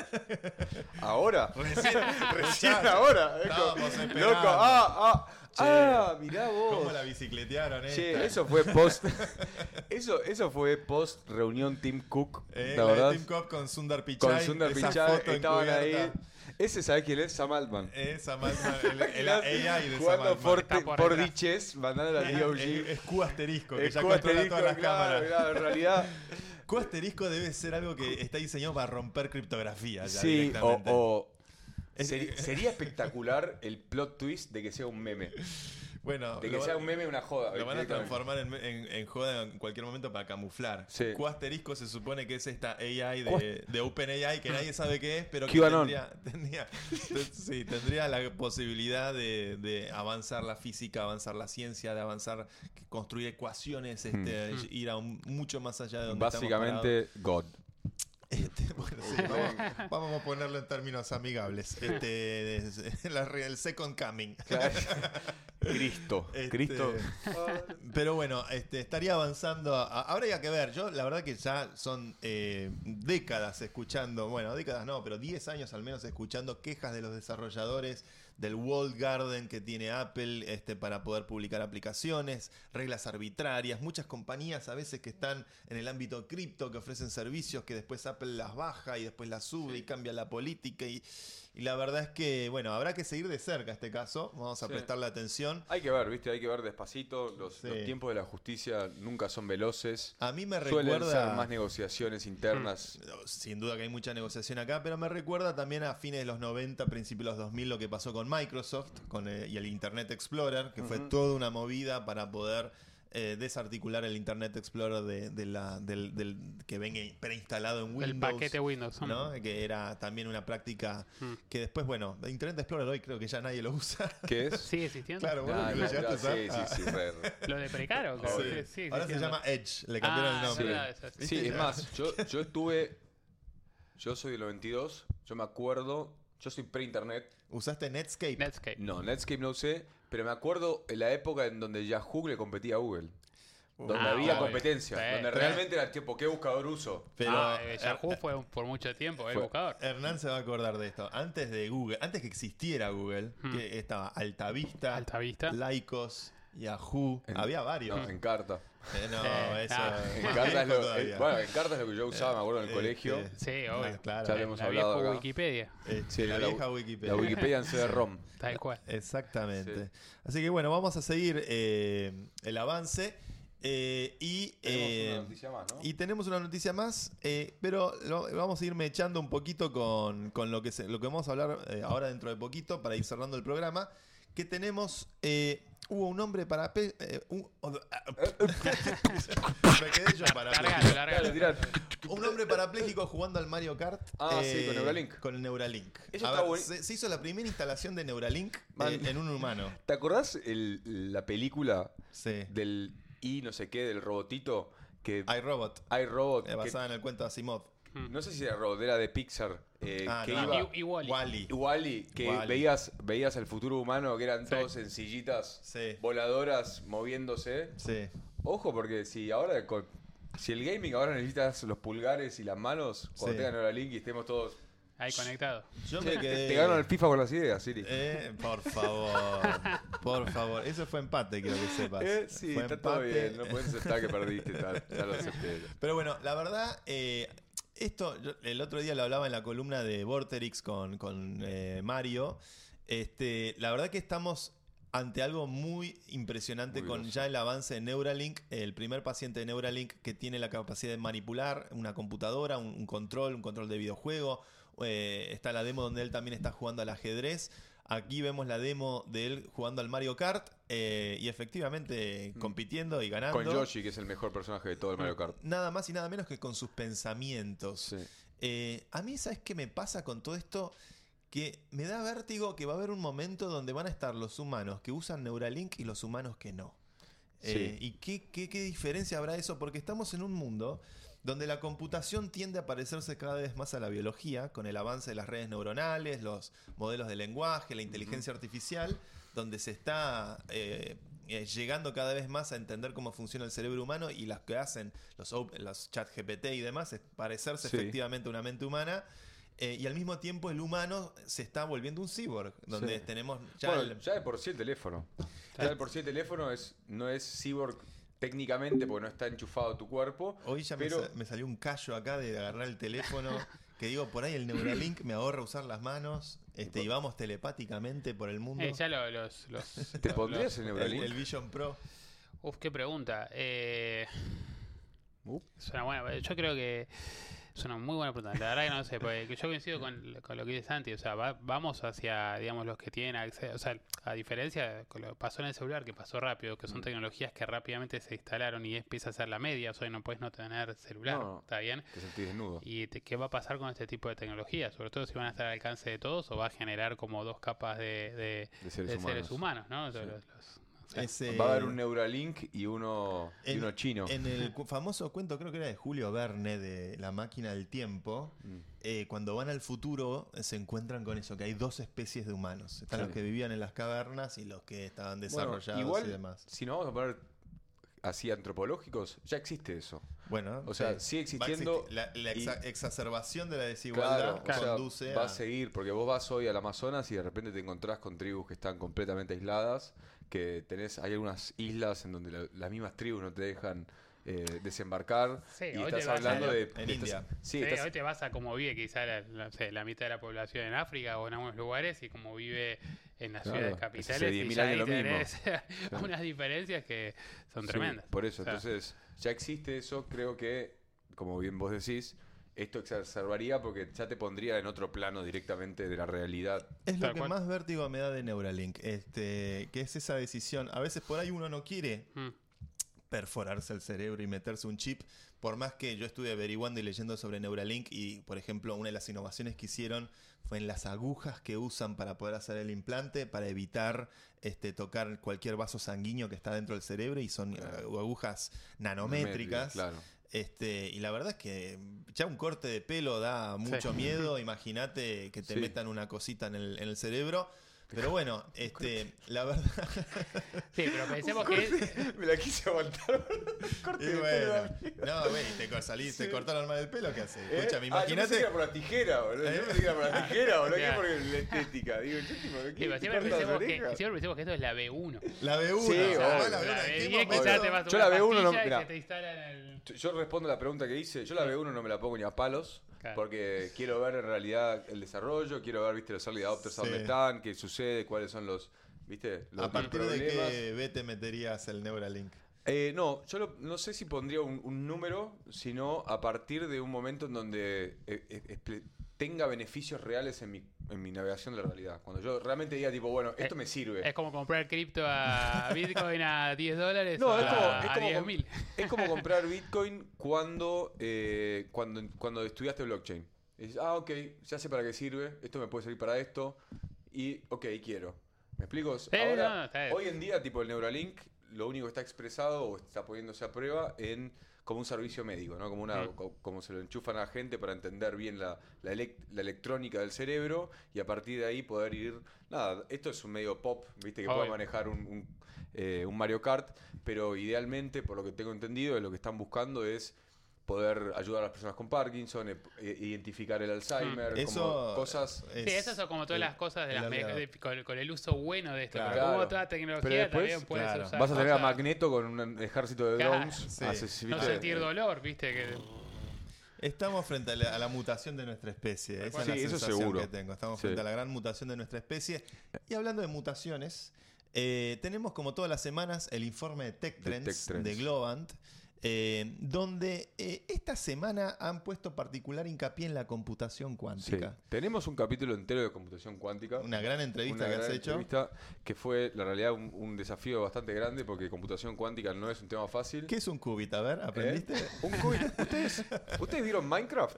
¿Ahora? Recién ahora. Estábamos esperando. Loco. Che, Mirá vos. ¿Cómo la bicicletearon Che, esta? eso fue post. eso fue post reunión Tim Cook. La ¿la de verdad? Tim Cook con Sundar Pichai. Con Sundar esa Pichai foto estaban encubierta. ahí. Ese, ¿sabés quién es? Sam Altman. Sam Altman, el AI de Sam Jugando Altman. Está por por detrás. Diches, mandando la DOG. Es Q asterisco, que Es ya Q controla asterisco, todas las cámaras. claro, en realidad. Q asterisco debe ser algo que está diseñado para romper criptografía. Ya Sí, directamente. sería espectacular el plot twist de que sea un meme. Bueno, De que sea un meme una joda. lo van a directamente. transformar en joda en cualquier momento para camuflar. Sí. Q asterisco se supone que es esta AI de OpenAI que nadie sabe qué es, pero que QAnon. tendría la posibilidad de avanzar la física, avanzar la ciencia, de avanzar, construir ecuaciones, ir a mucho más allá de donde Básicamente, God. bueno, sí, vamos a ponerlo en términos amigables. El second coming. Cristo. Este, Cristo. Pero bueno, estaría avanzando. Habría que ver. Yo, la verdad, que ya son décadas escuchando. Bueno, décadas no, pero 10 años al menos escuchando quejas de los desarrolladores del walled garden que tiene Apple para poder publicar aplicaciones, reglas arbitrarias, muchas compañías a veces que están en el ámbito cripto, que ofrecen servicios que después Apple las baja y después las sube y cambia la política y la verdad es que, bueno, habrá que seguir de cerca este caso, vamos a prestarle atención. Hay que ver, ¿viste? Hay que ver despacito. Los Sí. tiempos de la justicia nunca son veloces. A mí me Suelen recuerda... ser más negociaciones internas. Sin duda que hay mucha negociación acá, pero me recuerda también a fines de los 90, principios de los 2000, lo que pasó con Microsoft y el Internet Explorer, que fue toda una movida para poder desarticular el Internet Explorer del que venga preinstalado en Windows. El paquete Windows. ¿no? Que era también una práctica que después, bueno, Internet Explorer hoy creo que ya nadie lo usa. ¿Qué es? ¿Sigue existiendo? Claro, Ah, bueno, no, ¿lo llegaste a usar? sí, re. Lo de Precaro. Ah, creo sí. que sí, Ahora se existiendo. llama Edge, le cambiaron el nombre. verdad, eso sí. Sí, es más, yo estuve. Yo soy del 92. Yo me acuerdo. Yo soy pre-internet. ¿Usaste Netscape? Netscape. No, Netscape no usé. Pero me acuerdo en la época en donde Yahoo le competía a Google. Donde había obvio. competencia. Sí. Donde realmente era tipo, ¿qué buscador uso? Pero Yahoo fue por mucho tiempo el buscador. Hernán se va a acordar de esto. Antes de Google, antes que existiera Google, que estaba Altavista, Altavista. Lycos, Yahoo, había varios. No, en carta. No, eso En más carta, es viejo lo, todavía. bueno, en carta es lo que yo usaba, me acuerdo, en el colegio. Sí, obvio. Claro. Ya lo hemos La hablado vieja acá. Wikipedia. Sí, la vieja Wikipedia. La Wikipedia en CD-ROM. Tal cual. Exactamente. Sí. Así que bueno, vamos a seguir el avance. Tenemos una noticia más, ¿no? Y tenemos una noticia más, pero vamos a irme echando un poquito con lo que vamos a hablar ahora dentro de poquito para ir cerrando el programa, que tenemos... hubo un nombre para... me quedé yo para Largalo. Tirá. un hombre parapléjico jugando al Mario Kart. Sí, con Neuralink. Con el Neuralink. Eso A está ver, bueno. se hizo la primera instalación de Neuralink Man. en un humano. ¿Te acordás la película Sí. del no sé qué, del robotito? Que iRobot, iRobot. que- basada en el cuento de Asimov. no sé si era robot, era de Pixar. Que no. iba... Y Wall-E. Wall-E. Wall-E, que Wall-E. veías el futuro humano, que eran Sí. todos en sillitas Sí. voladoras moviéndose. Sí. Ojo, porque si el gaming ahora necesitas los pulgares y las manos, cuando Sí. tengan Neuralink y estemos todos... Ahí conectado. Yo me quedé... Te gano el FIFA con las ideas, Siri. Por favor. Por favor. Eso fue empate, quiero que sepas. Sí, Fue está todo empate. bien. No puedes aceptar que perdiste. Ya lo acepté. Pero bueno, la verdad, esto el otro día lo hablaba en la columna de Vorterix con Mario. La verdad que estamos ante algo muy impresionante Muy con groso. ya el avance de Neuralink. El primer paciente de Neuralink que tiene la capacidad de manipular una computadora, un control de videojuego. Está la demo donde él también está jugando al ajedrez. Aquí vemos la demo de él jugando al Mario Kart y efectivamente compitiendo y ganando. Con Yoshi, que es el mejor personaje de todo el Mario Kart. Nada más y nada menos que con sus pensamientos. Sí. A mí, ¿sabes qué me pasa con todo esto? Que me da vértigo que va a haber un momento donde van a estar los humanos que usan Neuralink y los humanos que no. Sí. ¿Y qué diferencia habrá eso? Porque estamos en un mundo donde la computación tiende a parecerse cada vez más a la biología, con el avance de las redes neuronales, los modelos de lenguaje, la inteligencia artificial, donde se está llegando cada vez más a entender cómo funciona el cerebro humano, y las que hacen los chat GPT y demás es parecerse Sí. efectivamente a una mente humana. Y al mismo tiempo el humano se está volviendo un cyborg, donde Sí. tenemos ya Bueno, ya de por sí el teléfono. Ya de por sí el teléfono no es cyborg técnicamente porque no está enchufado a tu cuerpo. Hoy ya pero me salió un callo acá de agarrar el teléfono, que digo, por ahí el Neuralink me ahorra usar las manos, y vamos telepáticamente por el mundo. Ya ¿Te pondrías el Neuralink? El Vision Pro. Uf, qué pregunta. Es una buena. Yo creo que es una muy buena pregunta. La verdad que no sé, porque yo coincido con lo que dice Santi. O sea, vamos hacia, digamos, los que tienen acceso. O sea, a diferencia de lo que pasó en el celular, que pasó rápido, que son tecnologías que rápidamente se instalaron y empieza a ser la media. O sea, no puedes no tener celular. No. ¿Está bien? Te sentís desnudo. ¿Y qué va a pasar con este tipo de tecnologías? Sobre todo si van a estar al alcance de todos o va a generar como dos capas de seres humanos, ¿no? Sí. Va Va a haber un Neuralink y uno chino. En el famoso cuento, creo que era de Julio Verne, de La máquina del tiempo, cuando van al futuro se encuentran con eso, que hay dos especies de humanos. Están Sí. los que vivían en las cavernas y los que estaban Bueno, desarrollados igual, y demás. si nos vamos a poner así antropológicos, ya existe eso. Bueno, O sea, sigue va a existiendo existir. La y- exacerbación de la desigualdad Claro, o sea, conduce va a... a seguir, porque vos vas hoy al Amazonas y de repente te encontrás con tribus que están completamente aisladas, que hay algunas islas en donde las mismas tribus no te dejan desembarcar. Sí, y hoy estás te vas hablando a- de... en de India. Sí, Sí, estás- hoy te vas a cómo vive quizá no sé, la mitad de la población en África o en algunos lugares y cómo vive en las Claro, ciudades hace capitales. 10.000 y ya ahí años lo mismo. tenés unas diferencias que son Sí, tremendas. por eso, O sea, entonces ya existe eso, creo que, como bien vos decís, esto exacerbaría porque ya te pondría en otro plano directamente de la realidad. Es lo Tal que cual. más vértigo me da de Neuralink, que es esa decisión. A veces por ahí uno no quiere mm, perforarse el cerebro y meterse un chip, por más que yo estuve averiguando y leyendo sobre Neuralink, y por ejemplo una de las innovaciones que hicieron fue en las agujas que usan para poder hacer el implante, para evitar tocar cualquier vaso sanguíneo que está dentro del cerebro, y son agujas nanométricas. Claro. Y la verdad es que ya un corte de pelo da mucho Sí. miedo. Imagínate que te Sí. metan una cosita en el cerebro. Pero bueno, la verdad. Sí, pero pensemos que Me la quise aguantar. Y bueno, no, güey, te cortaron mal el pelo, ¿qué haces? Escúchame, Yo pensé que imagínate. era por la tijera, boludo. Yo pensé que era por la tijera, boludo. Claro. ¿Qué por la estética? Digo, yo tipo, sí, ¿qué? pero ¿Te siempre cortas las pensemos orejas? que esto es la B1. La B1, Sí, o sea, obvio. la B1, La ¿en qué B10 quizás momento? te vas a Yo tomar la B1 no- pastilla y mirá. se te instala en el... Yo respondo la pregunta que hice. Yo la B1 no me la pongo ni a palos. Claro. Porque quiero ver en realidad el desarrollo, quiero ver, viste, los early adopters a Sí. dónde están, qué sucede, cuáles son los, viste, los ¿A partir de problemas. qué B te meterías el Neuralink? No, yo no sé si pondría un número, sino a partir de un momento en donde tenga beneficios reales en mi navegación de la realidad. Cuando yo realmente diga, tipo, bueno, esto me sirve. Es como comprar cripto a Bitcoin a $10 No, o es como- a es como- 10.000. Es como comprar Bitcoin cuando estudiaste blockchain. Y dices, ok, ya sé para qué sirve, esto me puede servir para esto, y ok, quiero. ¿Me explico? Ahora, no, está bien. hoy en día, tipo el Neuralink, lo único que está expresado o está poniéndose a prueba como un servicio médico, ¿no? Como se lo enchufan a la gente para entender bien la electrónica del cerebro y a partir de ahí poder ir... Nada, esto es un medio pop, viste, que puede Obvio. manejar un Mario Kart, pero idealmente, por lo que tengo entendido, lo que están buscando es poder ayudar a las personas con Parkinson, identificar el Alzheimer, Eso como cosas... Sí, esas son como todas las cosas de el las aliado. con el uso bueno de esto. Claro. Pero como Claro. toda tecnología Pero después, también puedes claro, usar Vas a tener a cosas- Magneto con un ejército de Claro. drones. Sí. No ¿viste? sentir dolor, viste, que Estamos frente a la mutación de nuestra especie. Esa es la Sí, eso sensación seguro. que tengo. Estamos Sí. frente a la gran mutación de nuestra especie. Y hablando de mutaciones, tenemos como todas las semanas el informe de Tech Trends Trends. de Globant, donde esta semana han puesto particular hincapié en la computación Sí. cuántica. Tenemos un capítulo entero de computación cuántica. Una gran entrevista Una que has gran hecho. entrevista que fue, la realidad, un desafío bastante grande porque computación cuántica no es un tema fácil. ¿Qué es un qubit? A ver, ¿aprendiste? Un qubit. ¿Ustedes vieron Minecraft?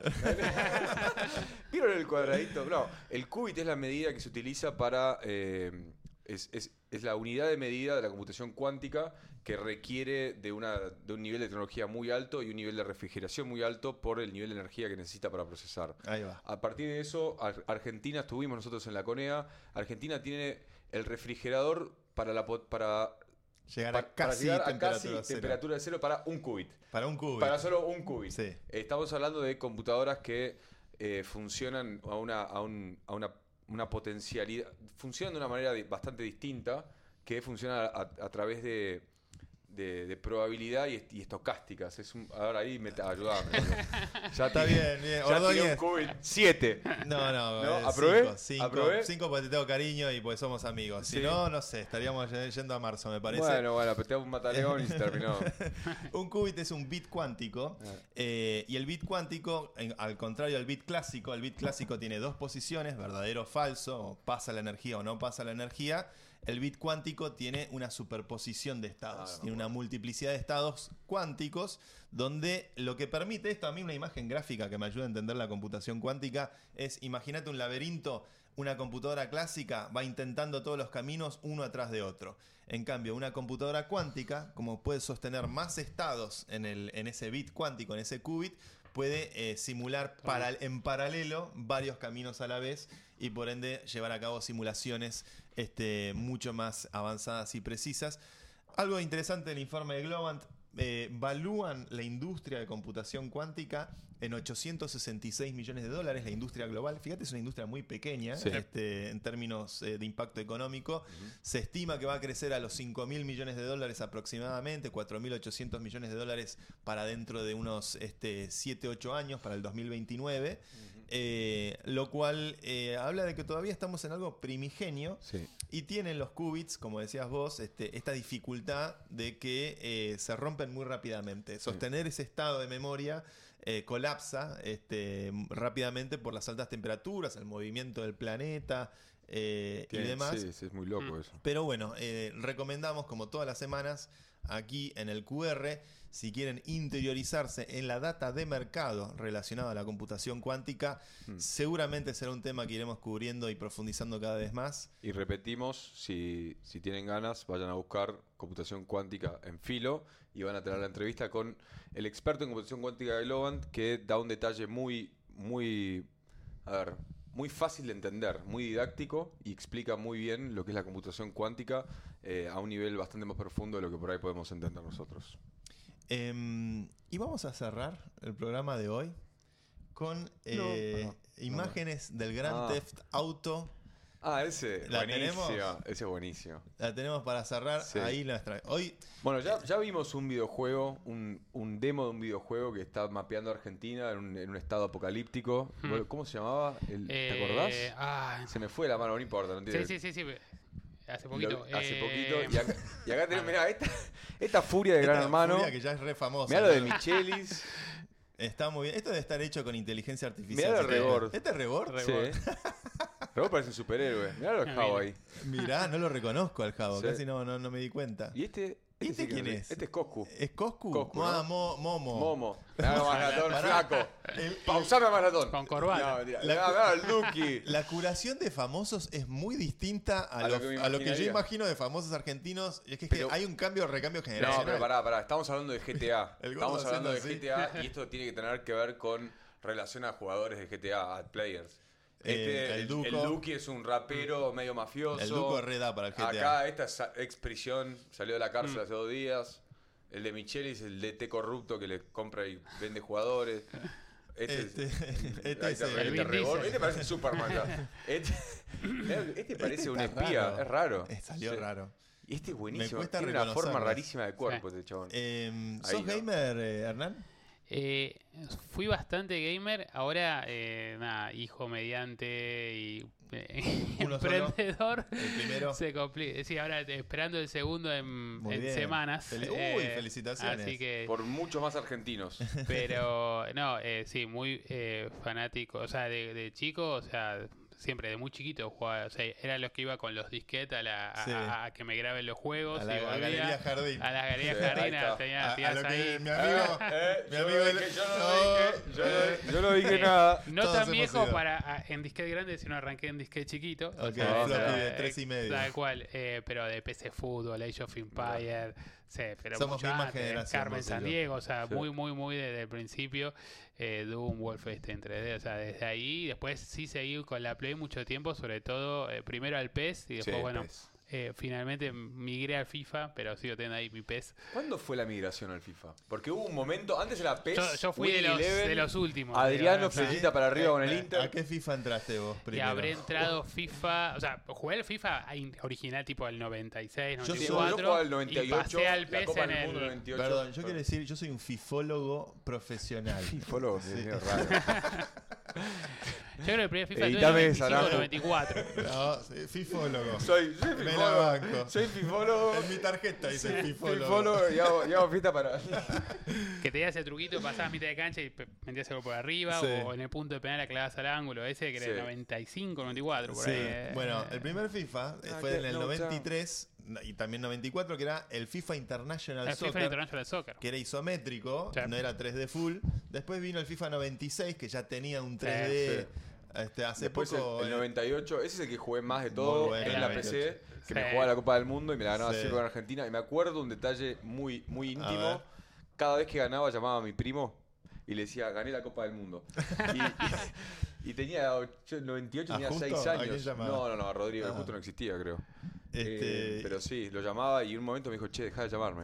¿Vieron el cuadradito? No, el qubit es la medida que se utiliza para... es la unidad de medida de la computación cuántica que requiere de un nivel de tecnología muy alto y un nivel de refrigeración muy alto por el nivel de energía que necesita para procesar. Ahí va. A partir de eso, Argentina, estuvimos nosotros en la CONEA, Argentina tiene el refrigerador para Llegar a para casi llegar a temperatura casi cero. temperatura de cero para un qubit. Para un qubit. Para solo un qubit. Sí. Estamos hablando de computadoras que funcionan a una potencialidad, funcionan de una manera bastante distinta, que funciona a través de probabilidad y estocásticas. Ahora ahí ayudame. Ya Está bien, bien. Ya tiré un Ordóñez. qubit 7. No, ¿No? ¿Aprobé? Cinco ¿Aprobé? porque te tengo cariño y porque somos amigos. Si Sí. no, no sé, estaríamos yendo a marzo, me parece. Bueno, pero te hago un mataleón y se terminó. Un qubit es un bit cuántico y el bit cuántico, al contrario del bit clásico, el bit clásico tiene dos posiciones, verdadero o falso, o pasa la energía o no pasa la energía. El bit cuántico tiene una superposición de estados, tiene una multiplicidad de estados cuánticos, donde lo que permite esto, a mí una imagen gráfica que me ayuda a entender la computación cuántica, es, imagínate un laberinto, una computadora clásica va intentando todos los caminos uno atrás de otro. En cambio, una computadora cuántica, como puede sostener más estados en ese bit cuántico, en ese qubit, puede simular en paralelo varios caminos a la vez y por ende llevar a cabo simulaciones mucho más avanzadas y precisas. Algo interesante del informe de Globant, valúan la industria de computación cuántica en $866 millones, la industria global. Fíjate, es una industria muy pequeña Sí. en términos de impacto económico. Se estima que va a crecer a los $5.000 millones aproximadamente, $4.800 millones para dentro de unos 7-8 años, para el 2029. Lo cual habla de que todavía estamos en algo primigenio. Sí. Y tienen los qubits, como decías vos, esta dificultad de que se rompen muy rápidamente. Sostener ese estado de memoria colapsa rápidamente por las altas temperaturas, el movimiento del planeta y demás. Sí, es muy loco eso. Pero bueno, recomendamos, como todas las semanas, aquí en el QR, si quieren interiorizarse en la data de mercado relacionada a la computación cuántica, seguramente será un tema que iremos cubriendo y profundizando cada vez más. Y repetimos, si tienen ganas, vayan a buscar computación cuántica en Filo y van a tener la entrevista con el experto en computación cuántica de Globant, que da un detalle muy fácil de entender, muy didáctico y explica muy bien lo que es la computación cuántica a un nivel bastante más profundo de lo que por ahí podemos entender nosotros. Y vamos a cerrar el programa de hoy con imágenes del Grand Theft Auto. Ese, ¿La buenísimo. tenemos? Ese es buenísimo. La tenemos para cerrar. Sí. Ahí nuestra. Hoy Bueno, ya vimos un videojuego, un demo de un videojuego que está mapeando Argentina en un estado apocalíptico. ¿Cómo se llamaba? ¿Te acordás? Se me fue la mano, no importa. No tiene... Sí. Hace poquito. Hace poquito. Y acá tenemos, mirá, esta furia de Gran Hermano. furia que ya es re famosa. Mirá lo de ¿no? Michelis. Está muy bien. Esto debe estar hecho con inteligencia artificial. Mirá el Rebord. ¿Este es Rebord? Sí. Rebord parece un superhéroe. Mirá los Jabo ahí. Mirá, no lo reconozco al Jabo. Sí. Casi no me di cuenta. ¿Y este? ¿Este sí que quién no sé. es? Este es Coscu. ¿Es Coscu? Coscu, Ah, ¿no? Momo. Momo. Me hago maratón Pará. flaco. Pausame maratón. Con corbata. No, mentira. La- Mirá el Duki. La curación de famosos es muy distinta A lo que me a lo que yo imaginaría. imagino de famosos argentinos. Y es que, Pero- hay un recambio No, generacional. pero pará. Estamos hablando de GTA. El gordo Estamos hablando de haciendo GTA y esto tiene que tener que ver con relación a jugadores de GTA, a players. El Duco. El Duki es un rapero medio mafioso. El Duco reda para el GTA. Acá esta es ex prisión, salió de la cárcel hace 2 días. El de Michelis, el DT corrupto que le compra y vende jugadores. Este Ahí es te- el ahí te Vin rebor- Diesel. Este parece Superman ya. Este parece un está espía, raro. es raro. Salió Sí. raro. Y este es buenísimo. cuesta Tiene una forma reconocerlo. rarísima de cuerpo este chabón. ¿Sos Ahí, ¿no? gamer, Hernán? Fui bastante gamer, ahora nada, hijo mediante y ¿Uno solo? emprendedor. El primero. Se complica. Sí, ahora esperando el segundo en Muy bien. semanas. Uy, felicitaciones. Así que, Por muchos más argentinos. pero no, sí, muy fanático, o sea, de chico, o sea, siempre de muy chiquito jugaba, o sea, eran los que iba con los disquetes Sí. a que me graben los juegos A la y volvía Galería Jardín. a la Galería Sí, ahí Jardín, está. tenía A tías lo que ahí. mi amigo. Mi amigo Yo no dije nada. No Todos tan hemos viejo ido. en disquete grande, sino arranqué en disquete chiquito. Ok, floppy de 3,5. Tal cual, pero de PC Fútbol, Age of Empire, sí, pero Somos mucho misma antes, generación, Carmen vos y yo. Sandiego, o sea, Sí. muy desde el principio, Doom, Wolfenstein 3D, o sea, desde ahí, después sí seguí con la Play mucho tiempo, sobre todo, primero al PES y después, Sí, bueno, PES. finalmente migré al FIFA, pero sigo teniendo ahí mi PES. ¿Cuándo fue la migración al FIFA? Porque hubo un momento, antes era PES, Yo fui Winning Eleven, de los últimos. Adriano digamos, o sea, flechita para arriba con el Inter. ¿A qué FIFA entraste vos y primero? habré entrado FIFA, o sea, jugué el FIFA original tipo el 96, Yo 94 Yo jugaba el y 98, pasé al la PES Copa en del Mundo el... 98. Perdón, yo quiero decir, yo soy un fifólogo profesional. Fifólogo, Sí. es medio raro. Yo creo que el primer FIFA fue Editame en esa, 95 Najo. 94. No, sí, fifólogo. Soy Me la fifólogo. banco. Soy fifólogo. En mi tarjeta dice fifólogo. Fifólogo y hago fiesta para. Que te ese truquito, pasabas mitad de cancha y metías algo por arriba, Sí. o en el punto de penal la clavas al ángulo, ese que era el Sí. 95, 94, por Sí, ahí. bueno, el primer FIFA fue en el 93 y también 94, que era el FIFA International el Soccer, FIFA International Soccer. que era isométrico, Sí. no era 3D full. Después vino el FIFA 96, que ya tenía un 3D. Sí. Hace Después poco. el 98, ese es el que jugué más de todo bueno, en el la 98. PC, que me Sí. jugaba la Copa del Mundo y me la ganaba Sí. así con Argentina. Y me acuerdo un detalle muy, muy A ver. íntimo. Cada vez que ganaba llamaba a mi primo y le decía, gané la Copa del Mundo. Y tenía, yo en 98 ¿A tenía Justo? 6 ¿A quién años. llamaba? No, a Rodrigo, Ah. justo no existía, creo. Este, Pero sí, lo llamaba y en un momento me dijo, che, deja de llamarme.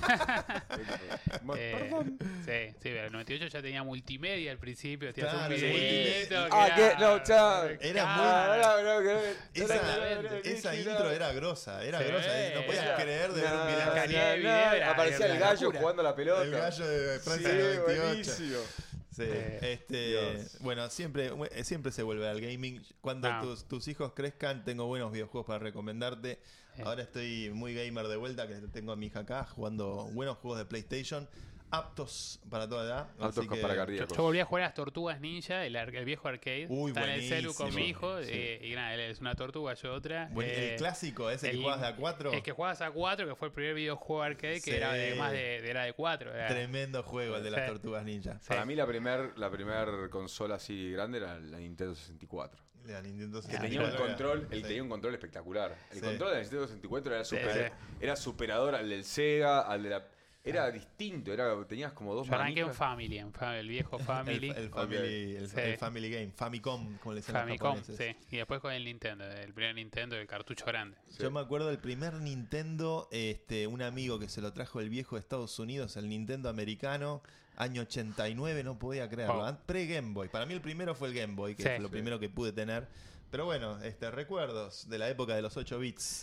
Perdón. Sí, pero el 98 ya tenía multimedia al principio, tenías Claro, un sí, videito. multimedia. que Ah, que no, chao. Era esa intro era grosa, era Sí, grosa. No podías era- creer de ver un Nah, video. La calidad de video era- aparecía era el una gallo locura. jugando a la pelota. El gallo de Francia Sí, 98. buenísimo. Sí, Dios. bueno, siempre se vuelve al gaming. Cuando No. tus hijos crezcan, tengo buenos videojuegos para recomendarte. Ahora estoy muy gamer de vuelta, que tengo a mi hija acá jugando buenos juegos de PlayStation, aptos para toda edad. Aptos así que- para Yo cardíacos. volví a jugar a las Tortugas Ninja, el viejo arcade. Uy, Está en el celu con mi buenísimo. hijo. Sí. Y nada, él es una tortuga, yo otra. El clásico, ese que el- jugabas de a 4. El que jugabas a 4, que fue el primer videojuego arcade, que Sí. era era de 4. Tremendo juego, el de las Sí. tortugas ninja. Para mí la primer consola así grande era la Nintendo 64. La Nintendo Que 64 tenía un era- control, sí. tenía un control espectacular. El Sí. control de la Nintendo 64 era, Sí. era superador al del Sega, al de la... Era distinto, tenías como dos Yo arranqué en manijas. Family, el viejo Family. El family, Sí. el family Game, Famicom, como le dicen los Famicom, japoneses. sí. Y después con el Nintendo, el primer Nintendo, el cartucho grande. Yo me acuerdo del primer Nintendo, un amigo que se lo trajo el viejo de Estados Unidos, el Nintendo americano, año 89, no podía creerlo. Oh. Pre-Game Boy. Para mí el primero fue el Game Boy, que Sí. fue lo primero que pude tener. Pero bueno, recuerdos de la época de los 8 bits,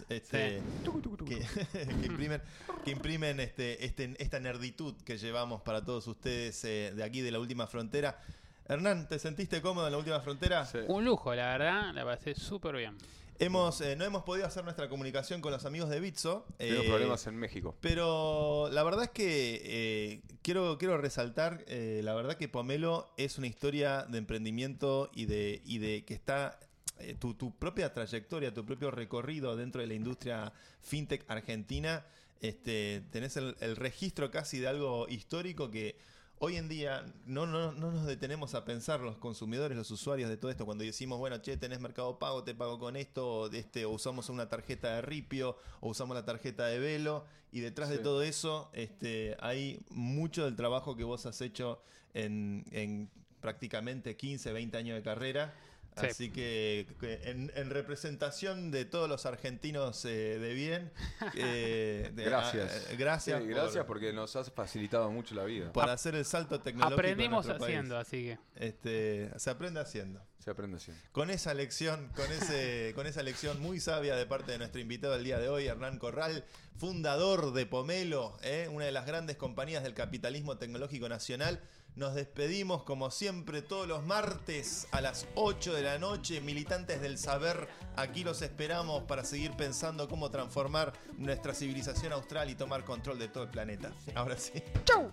que imprimen esta nerditud que llevamos para todos ustedes de aquí de la Última Frontera. Hernán, ¿te sentiste cómodo en la Última Frontera? Sí. Un lujo, la verdad, la pasé súper bien. No hemos podido hacer nuestra comunicación con los amigos de Bitso. Tenemos problemas en México. Pero la verdad es que quiero resaltar, la verdad que Pomelo es una historia de emprendimiento y de que está tu propia trayectoria, tu propio recorrido dentro de la industria fintech argentina. Tenés el registro casi de algo histórico que hoy en día no nos detenemos a pensar los consumidores, los usuarios de todo esto, cuando decimos, bueno, che, tenés Mercado Pago, te pago con esto, o usamos una tarjeta de Ripio, o usamos la tarjeta de Velo, y detrás de todo eso hay mucho del trabajo que vos has hecho en prácticamente 15, 20 años de carrera. Sí. Así que en representación de todos los argentinos de bien, Gracias. Gracias, Sí, gracias porque nos has facilitado mucho la vida. por hacer el salto tecnológico. Aprendimos en nuestro haciendo, país. así que. Se aprende haciendo. Se aprende así. Con esa lección, con esa lección muy sabia de parte de nuestro invitado del día de hoy, Hernán Corral, fundador de Pomelo, una de las grandes compañías del capitalismo tecnológico nacional. Nos despedimos como siempre todos los martes a las 8 de la noche. Militantes del saber, aquí los esperamos para seguir pensando cómo transformar nuestra civilización austral y tomar control de todo el planeta. Ahora sí. ¡Chau!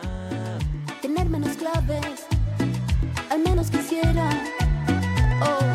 Tener menos claves, al menos quisiera. Oh.